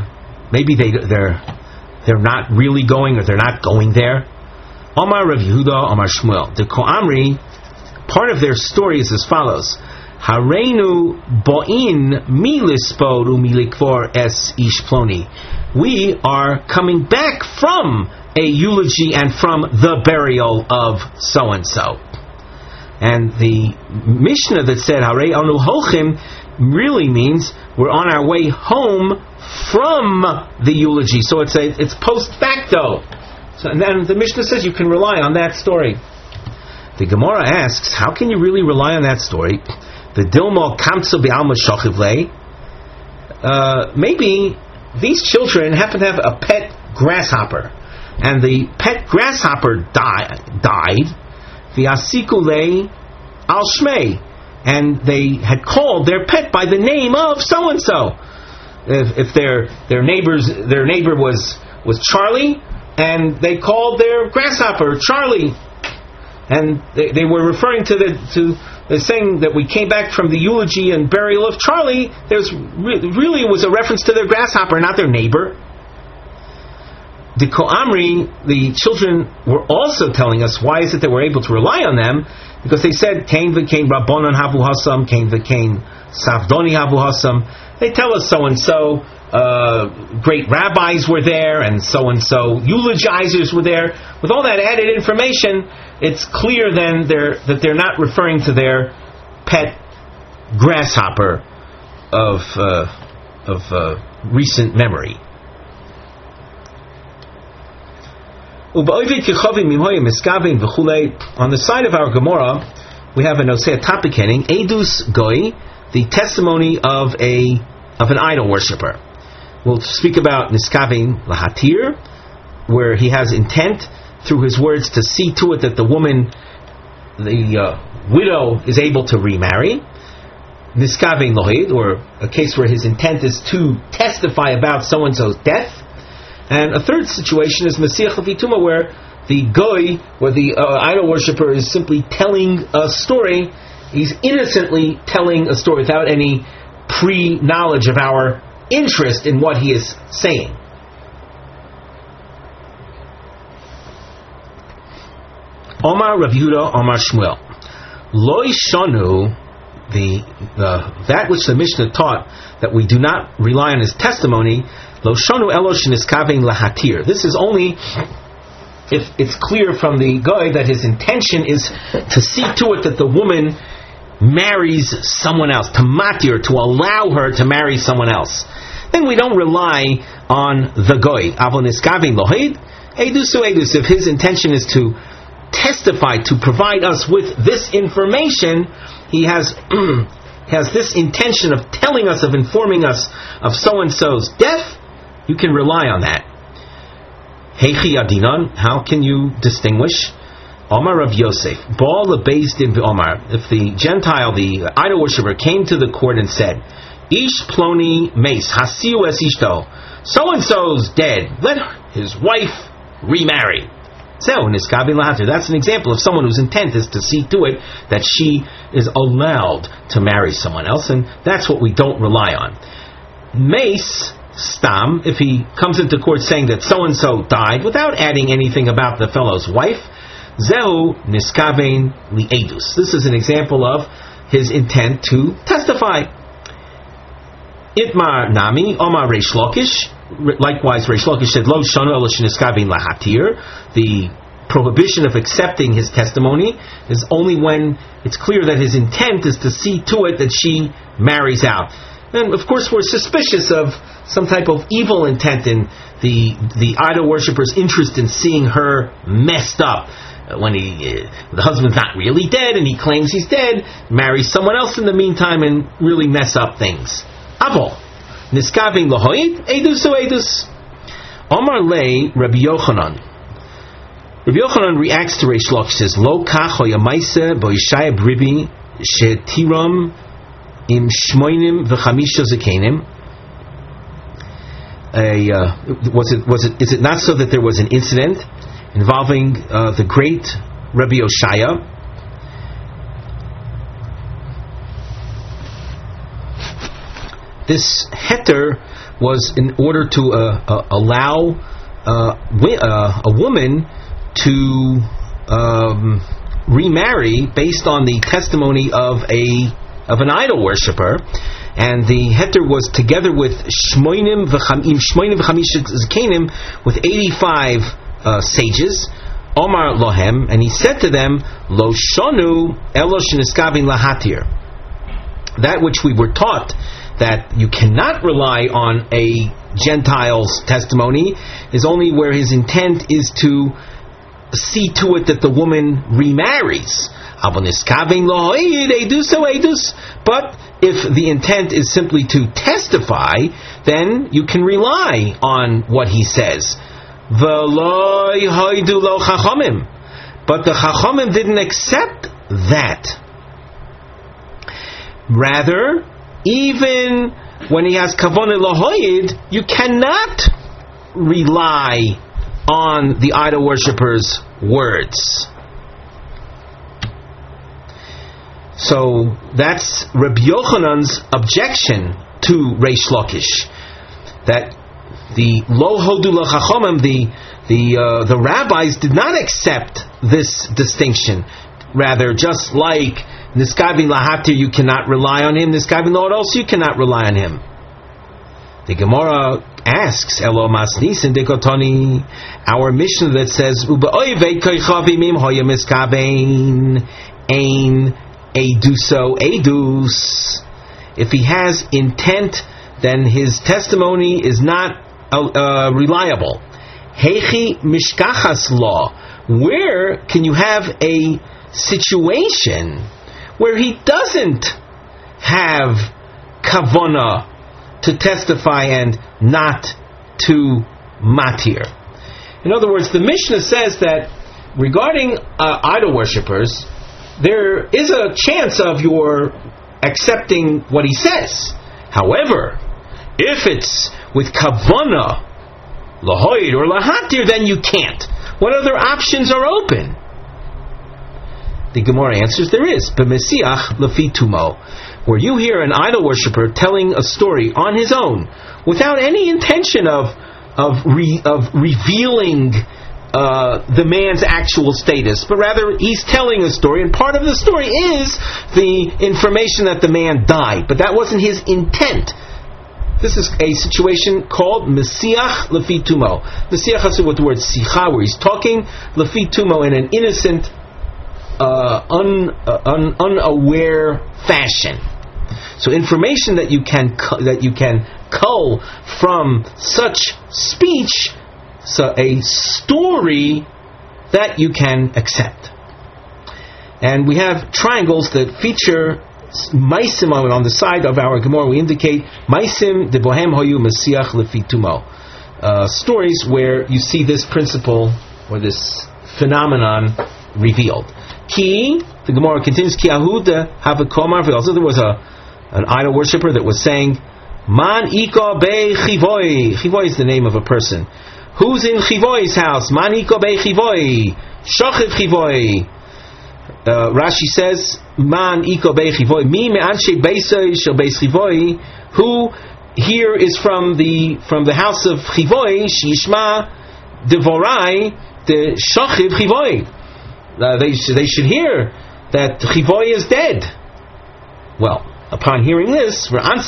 not really going, or they're not going there. Omar Rav Yehuda, Omar Shmuel. The Ko'amri, part of their story is as follows. Hareinu bo'in milispod umilikvor es ish ploni. We are coming back from a eulogy and from the burial of so-and-so. And the Mishnah that said Harei anu holchim really means we're on our way home from the eulogy. So it's post facto. So, and then the Mishnah says you can rely on that story. The Gemara asks, how can you really rely on that story? The Dilma Kamtsu Bi'alma Shachivle. Maybe these children happen to have a pet grasshopper, and the pet grasshopper died. The Asikule Al Shmei, and they had called their pet by the name of so and so. If their neighbor was Charlie, and they called their grasshopper Charlie, and they were referring to the saying that we came back from the eulogy and burial of Charlie. There's really was a reference to their grasshopper, not their neighbor. The Ko'amri, the children, were also telling us why is it that we're able to rely on them, because they said Kain v'Kain Rabbanon Havu Hasam, Kain v'Kain Savdoni Havu Hasam. They tell us so and so great rabbis were there, and so eulogizers were there. With all that added information, it's clear then that they're not referring to their pet grasshopper of recent memory. On the side of our Gemara, we have a topic heading Edus Goy, the testimony of an idol worshipper. We'll speak about Niskavin Lahatir, where he has intent through his words to see to it that the woman, the widow, is able to remarry. Niskavin Lohid, or a case where his intent is to testify about so-and-so's death. And a third situation is Mesiach Vituma, where the goy, or the idol worshipper, is simply telling a story. He's innocently telling a story without any pre-knowledge of our interest in what he is saying. Omar Rav Yehuda, Omar Shmuel. Lo Shanu, that which the Mishnah taught, that we do not rely on his testimony. Lo Shanu Elosh Niskavein Lahatir. This is only if it's clear from the guy that his intention is to see to it that the woman marries someone else, to matir, to allow her to marry someone else. Then we don't rely on the goy. Avon Niskavein Lohid Edusu Edus. If his intention is to testify, to provide us with this information, he has this intention of telling us, of informing us of so-and-so's death, you can rely on that. Heichi Adinan, how can you distinguish? Omar Rav Yosef, Baal based in Omar. If the Gentile, the idol worshipper, came to the court and said, Ish Ploni Mace, Hasiu es Ishto, so-and-so's dead, let his wife remarry. That's an example of someone whose intent is to see to it that she is allowed to marry someone else, and that's what we don't rely on. Mace, Stam, if he comes into court saying that so-and-so died without adding anything about the fellow's wife, Zehu niskavein li'edus. This is an example of his intent to testify. Itmar nami omar Reish Lakish. Likewise, Reish Lakish said, Lo shano elo sheniskavein lahatir. The prohibition of accepting his testimony is only when it's clear that his intent is to see to it that she marries out. And of course we're suspicious of some type of evil intent in the idol worshipper's interest in seeing her messed up. When the husband's not really dead and he claims he's dead, marries someone else in the meantime and really mess up things. Avol niskaving lahoid edus o edus. Omar lei Rabbi Yochanan. Rabbi Yochanan reacts to Reish Lakish, says, Lo kach hoyamaisa boishaya bribi shetiram im shmoinim v'chamisha zekenim. Is it not so that there was an incident involving the great Rabbi Yoshaya? This heter was in order to allow a woman to remarry based on the testimony of an idol worshipper, and the heter was together with shmoinim v'chamisha zekenim, with 85 sages. Omar lohem, and he said to them, Lo shonu elo sheniskavin lahatir. That which we were taught, that you cannot rely on a Gentile's testimony, is only where his intent is to see to it that the woman remarries. But if the intent is simply to testify, then you can rely on what he says. But the Chachamim didn't accept that. Rather, even when he has kavanah lahoyid, you cannot rely on the idol worshipper's words. So that's Rabbi Yochanan's objection to Reish Lakish, that the lo hodu l'chachamim, the rabbis did not accept this distinction. Rather, just like niskavin lahatir, you cannot rely on him, niskavin lo also, you cannot rely on him. The Gemara asks, Elo masnisin dekotoni, our mission that says ubeoivei koichavimim hoya miskavein ein eduso edus. If he has intent, then his testimony is not reliable. Heichi mishkachas law. Where can you have a situation where he doesn't have kavana to testify and not to matir? In other words, the Mishnah says that regarding idol worshippers, there is a chance of your accepting what he says. However, if it's with kavana, lahoid or lahatir, then you can't. What other options are open? The Gemara answers there is. B'mesiach lefi tumo, where you hear an idol worshipper telling a story on his own without any intention of revealing the man's actual status, but rather he's telling a story, and part of the story is the information that the man died, but that wasn't his intent. This is a situation called Mesiach Lefi Tumo. Mesiach has to do with the word Sicha, where he's talking Lefi Tumo in an innocent, unaware fashion. So information that you can cull from such speech, so a story that you can accept. And we have triangles that feature Maisim on the side of our Gemara. We indicate Maisim de Bohem Hoyu Mesiach Lefi Tumo. Stories where you see this principle or this phenomenon revealed. Ki, the Gemara continues, Ki Ahuda Havakomar. Also, there was an idol worshipper that was saying, Man Iko Be Chivoi. Chivoi is the name of a person. Who's in Chivoi's house? Man Iko Be Chivoi. Shochiv Chivoi. Rashi says, Man Iko Be Chivoi. Mi Me'anshe Beisoi Shel Beis Chivoi. Who here is from the house of Chivoi, Shishma Devorai, the Shochiv Chivoi. they should hear that Chivoy is dead. Well, upon hearing this, Rav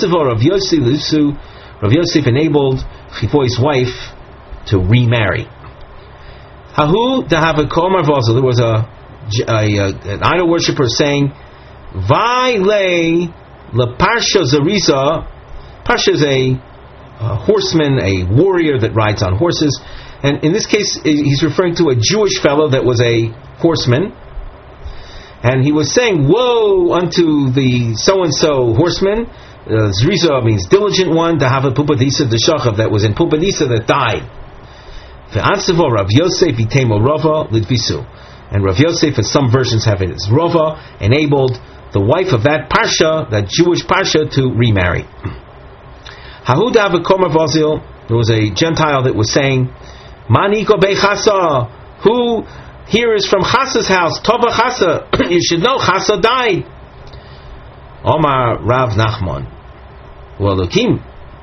Yosef enabled Chivoy's wife to remarry. Hahu dahavakol marvazel. There was an idol worshiper saying, "Vai le leparsha zariza." Parsha is a horseman, a warrior that rides on horses, and in this case, he's referring to a Jewish fellow that was a horseman, and he was saying, "Woe unto the so and so horseman." Zriza means diligent one. Dahava pupadisa deshachav, that was in pupadisa that died. Ve'ansevo Rav Yosef itemo Rava lidvisu, and Rav Yosef, in some versions have it as Rava, enabled the wife of that parsha, that Jewish parsha, to remarry. Hahuda v'komer vazil, there was a Gentile that was saying, Maniko be Chasa, who here is from Chasa's house, Tova Chasa, you should know Chasa died. Omar Rav Nachman, well, Lukim,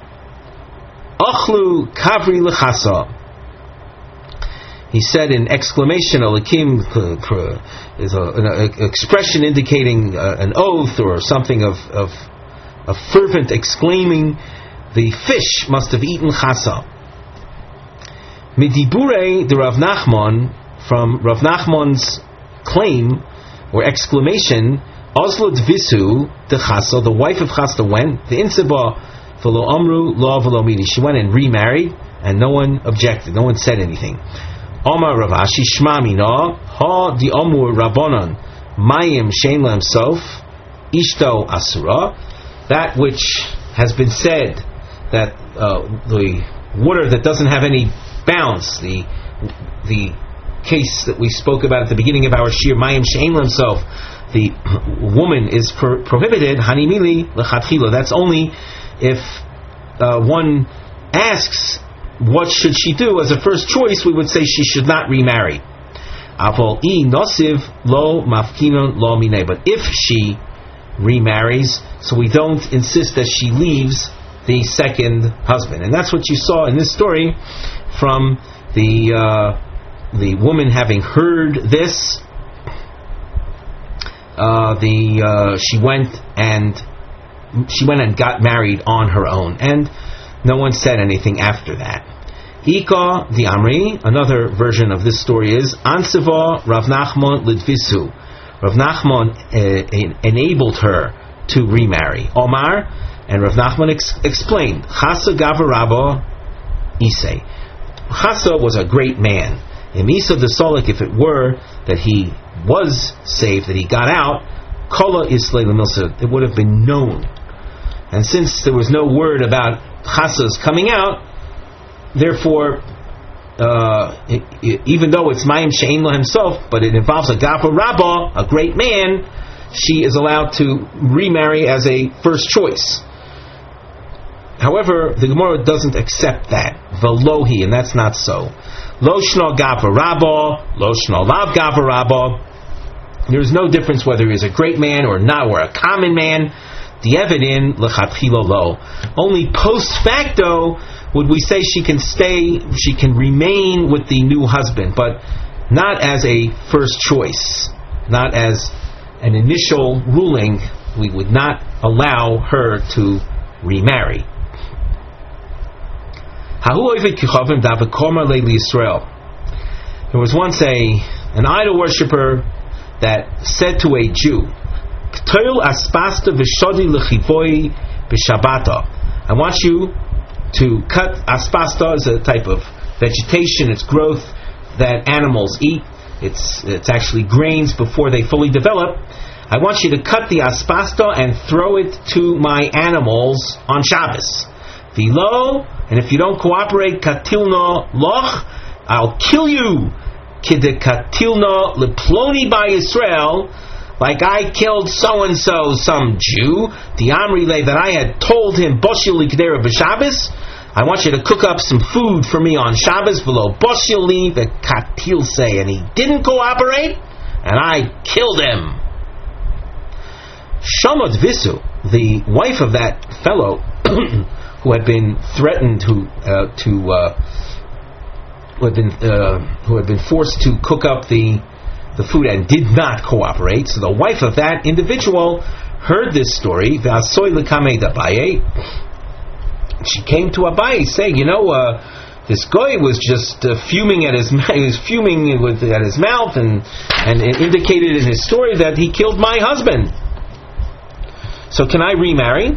Ochlu Kavri l'Chasa. He said in exclamation, Alakim is an expression indicating an oath or something of a fervent exclaiming. The fish must have eaten chasa. Midibure de Rav Nachman, from Rav Nachman's claim or exclamation, Oslud Visu de Chasa, the wife of Chasa went, the Inseba v'lo amru lo v'lo midi. She went and remarried, and no one objected, no one said anything. Omar Rav Ashi Shma Mina Ha Di Omur Rabbanon Mayim Shein Lam Sof Ishto Asura. That which has been said, that the water that doesn't have any bounds, the case that we spoke about at the beginning of our shir, Mayim Shein Lam Sof, the woman is prohibited. Hanimili Lechatchila. That's only if one asks, what should she do? As a first choice, we would say she should not remarry. But if she remarries, so we don't insist that she leaves the second husband. And that's what you saw in this story from the woman having heard this. She went and got married on her own, and no one said anything after that. Ika the Amri, another version of this story is Anseva Rav Nachman Lidvisu. Rav Nachman enabled her to remarry. Omar, and Rav Nachman explained, Chasa Gavaraba Isay. Chasa was a great man. Imisa de Solik, if it were that he was saved, that he got out, Kola Islay Lamilsa, it would have been known. And since there was no word about Chasa's coming out, therefore, even though it's Mayim Shein Lo himself, but it involves a Gava Rabbah, a great man, she is allowed to remarry as a first choice. However, the Gemara doesn't accept that. Velohi, and that's not so. Lo Shno Gava Rabbah, Lo Shno Lav Gava Rabbah. There's no difference whether he is a great man or not, or a common man. The evidin lechatchila lo. Only post facto would we say she can remain with the new husband, but not as a first choice, not as an initial ruling. We would not allow her to remarry. There was once an idol worshipper that said to a Jew, I want you to cut aspasta, is a type of vegetation, it's growth that animals eat. It's actually grains before they fully develop. I want you to cut the aspasta and throw it to my animals on Shabbos. Vilo, and if you don't cooperate, katilna loch, I'll kill you. Kide katilna leploni by Israel, like I killed so-and-so, some Jew, the Amrile, that I had told him, Boshili Kedera b'Shabbos, I want you to cook up some food for me on Shabbos, below Boshili the Katil say, and he didn't cooperate, and I killed him. Shamot Visu, the wife of that fellow, who had been threatened, who had been forced to cook up the the food and did not cooperate. So the wife of that individual heard this story. She came to Abaye saying, this guy was just fuming at his mouth and it indicated in his story that he killed my husband. So can I remarry?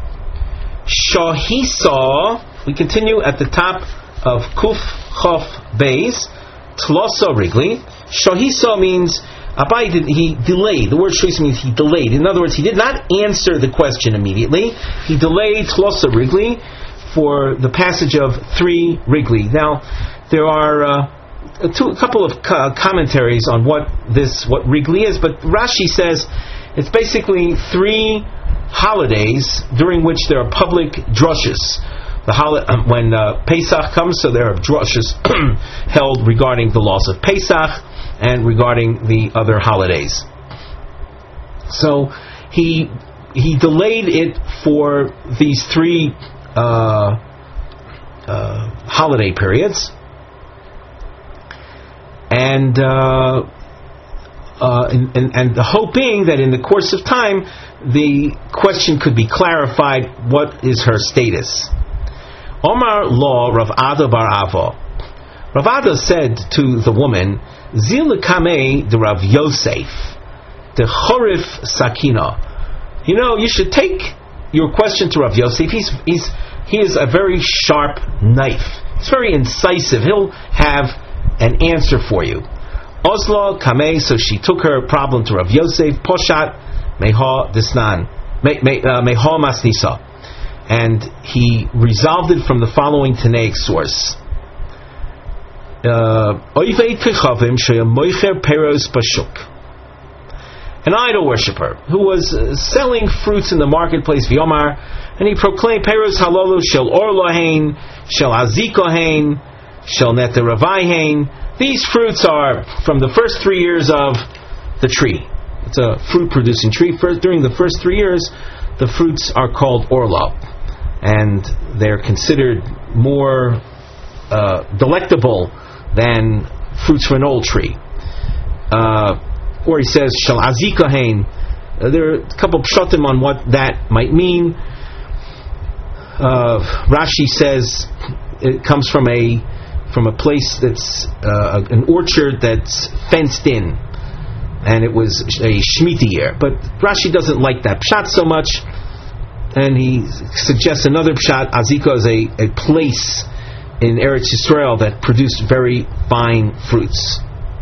Shahisa, we continue at the top of Kuf Chof Beis, Tlosa Rigli. Shahisa means Abaye he delayed. The word Shahisa means he delayed. In other words, he did not answer the question immediately. He delayed Tlosa Rigli for the passage of 3 Rigli. Now, there are a couple of commentaries on what Rigli is, but Rashi says it's basically 3 holidays during which there are public drushes. When Pesach comes, so there are drushes held regarding the laws of Pesach and regarding the other holidays. So he delayed it for these 3 holiday periods, and hoping that in the course of time the question could be clarified. What is her status? Omar Law Rav Ada bar Ava. Rav Ada said to the woman, Zil Kameh de Rav Yosef, the Chorif Sakina. You should take your question to Rav Yosef. He is a very sharp knife. He's very incisive. He'll have an answer for you. Oslo Kameh, so she took her problem to Rav Yosef. Poshat Meha Disnan, Meha Masnisa. And he resolved it from the following Tanaic source. An idol worshipper who was selling fruits in the marketplace, V'yomar, and he proclaimed, Peros halolu shel orlahain, shel azikohain, shel neteravaihain. These fruits are from the first 3 years of the tree. It's a fruit-producing tree. During the first 3 years, the fruits are called orla, and they're considered more delectable than fruits from an old tree. Or he says, Shal Azikahain. There are a couple of pshatim on what that might mean. Rashi says it comes from a place that's an orchard that's fenced in, and it was a Shemitah year. But Rashi doesn't like that pshat so much, and he suggests another pshat. Azika is a place in Eretz Yisrael that produced very fine fruits.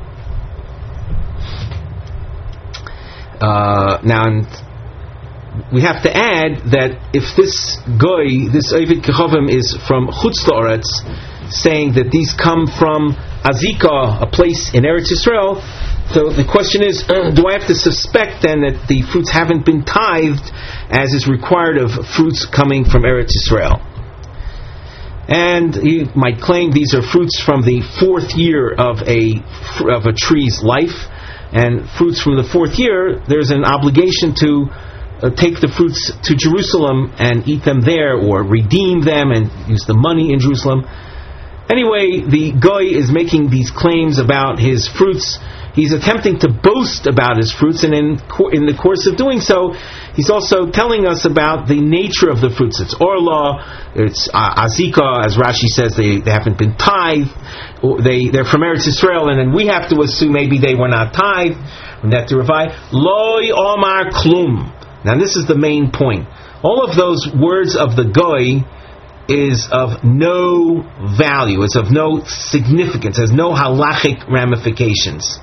Now, we have to add that if this goy, this Ovid Kechavim, is from Chutz La'aretz, saying that these come from Azika, a place in Eretz Yisrael, so the question is, do I have to suspect then that the fruits haven't been tithed as is required of fruits coming from Eretz Yisrael? And he might claim these are fruits from the 4th year of a tree's life, and fruits from the 4th year, there's an obligation to take the fruits to Jerusalem and eat them there, or redeem them and use the money in Jerusalem. Anyway, the Goy is making these claims about his fruits. He's attempting to boast about his fruits, and in the course of doing so, he's also telling us about the nature of the fruits. It's orla, it's azika, as Rashi says, they haven't been tithed, they're from Eretz Yisrael, and then we have to assume maybe they were not tithed. We have to revise. Loi omar klum. Now this is the main point. All of those words of the Goy is of no value, it's of no significance, has no halachic ramifications.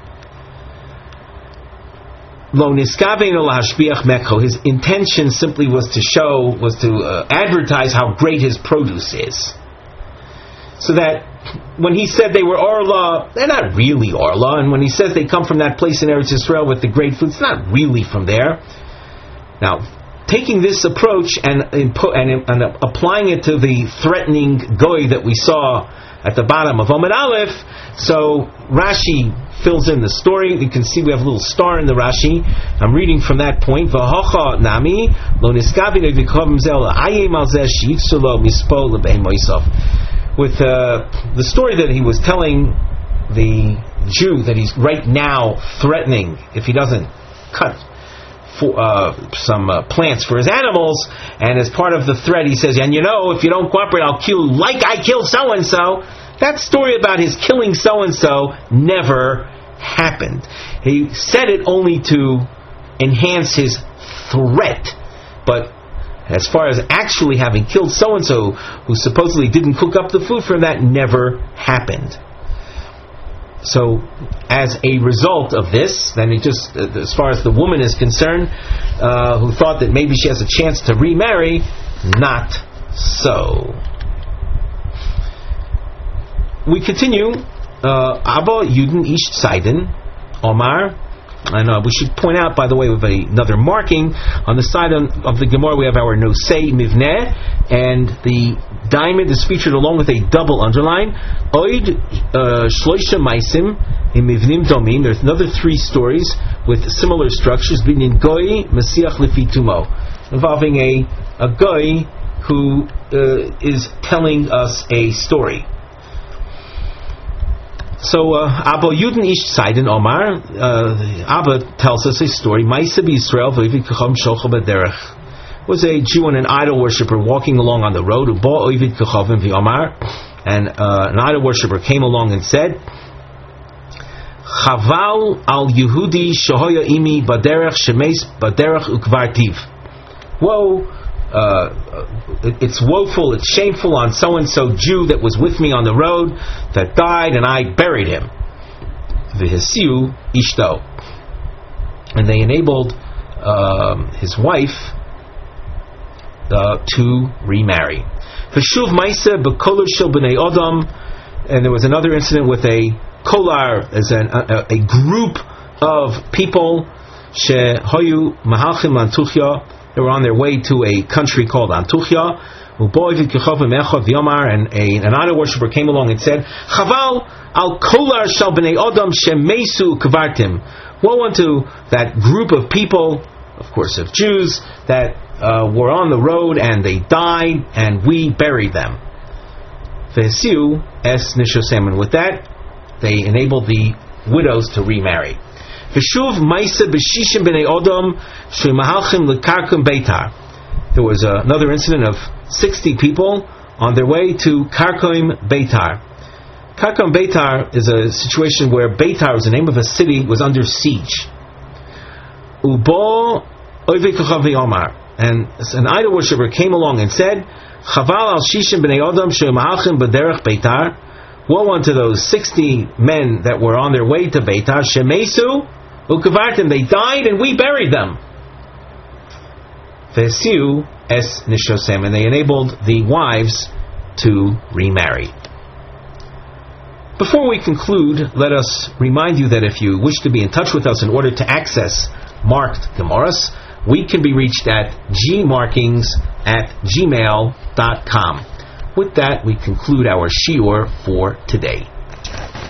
Lo niskavein lo hashbiach mekho. His intention simply was to advertise how great his produce is. So that when he said they were orla, they're not really orla, and when he says they come from that place in Eretz Yisrael with the great fruits, it's not really from there. Now, taking this approach and applying it to the threatening goy that we saw at the bottom of Omid Aleph, so Rashi fills in the story. You can see we have a little star in the Rashi. I'm reading from that point. V'hocha nami lo niskavi levikovim zel ayim al zeh sheyitzulo mispo lebehem moisav. With the story that he was telling the Jew that he's right now threatening if he doesn't cut some plants for his animals, and as part of the threat he says, and if you don't cooperate, I'll kill you like I killed so-and-so. That story about his killing so-and-so never happened. He said it only to enhance his threat, but as far as actually having killed so-and-so who supposedly didn't cook up the food for him, that never happened. So, as a result of this, then it just, as far as the woman is concerned, who thought that maybe she has a chance to remarry, not so. We continue. Abba Yudin Ish Seiden, Omar. And we should point out, by the way, with another marking on the side of the Gemara, we have our Nosei Mivneh, and the diamond is featured along with a double underline. Oid Shloisha Maisim in Mivnim Domin. There's another 3 stories with similar structures. Binin Goy Mesiach Lefitumo, involving a Goy who is telling us a story. So Abba Yudin Ish Seiden Omar, Abba tells us a story. Ma'aseh Yisrael v'Ovid Kacham Shocha B'derech. Was a Jew and an idol worshipper walking along on the road. Uba Ovid Kachavim v'Omar, and an idol worshipper came along and said, Chaval al Yehudi Shehoya Imi B'derech Shemeis B'derech Ukvartiv. Whoa. It's woeful, it's shameful on so-and-so Jew that was with me on the road that died and I buried him. V'hesiu ishto. And they enabled his wife to remarry. V'shuv ma'aseh b'kolar shel b'nei Adam. And there was another incident with a kolar, as a group of people, shehoyu mahalchim antuchya. They were on their way to a country called Antuchya. And an idol worshipper came along and said, Chaval al kolar shal b'nei Adam shemesu kvartim. Woe unto that group of people, of course of Jews, that were on the road and they died and we buried them. V'hesiu es nishosem. And with that, they enabled the widows to remarry. V'shuv ma'aseh b'shishim b'nei Adam shemahalchim lekarkum beitar. There was another incident of 60 people on their way to Karkum Beitar. Karkum Beitar is a situation where Beitar, was the name of a city, was under siege. Ubo oivei kachav v'yomar. And an idol worshipper came along and said, Chaval al shishim b'nei Adam shemahalchim b'derech Beitar. Woe unto those 60 men that were on their way to Beitar, shemesu ukavartim, they died and we buried them. V'esiu es nishosem, and they enabled the wives to remarry. Before we conclude, let us remind you that if you wish to be in touch with us in order to access marked Gemaras, we can be reached at gmarkings@gmail.com. With that, we conclude our shiur for today.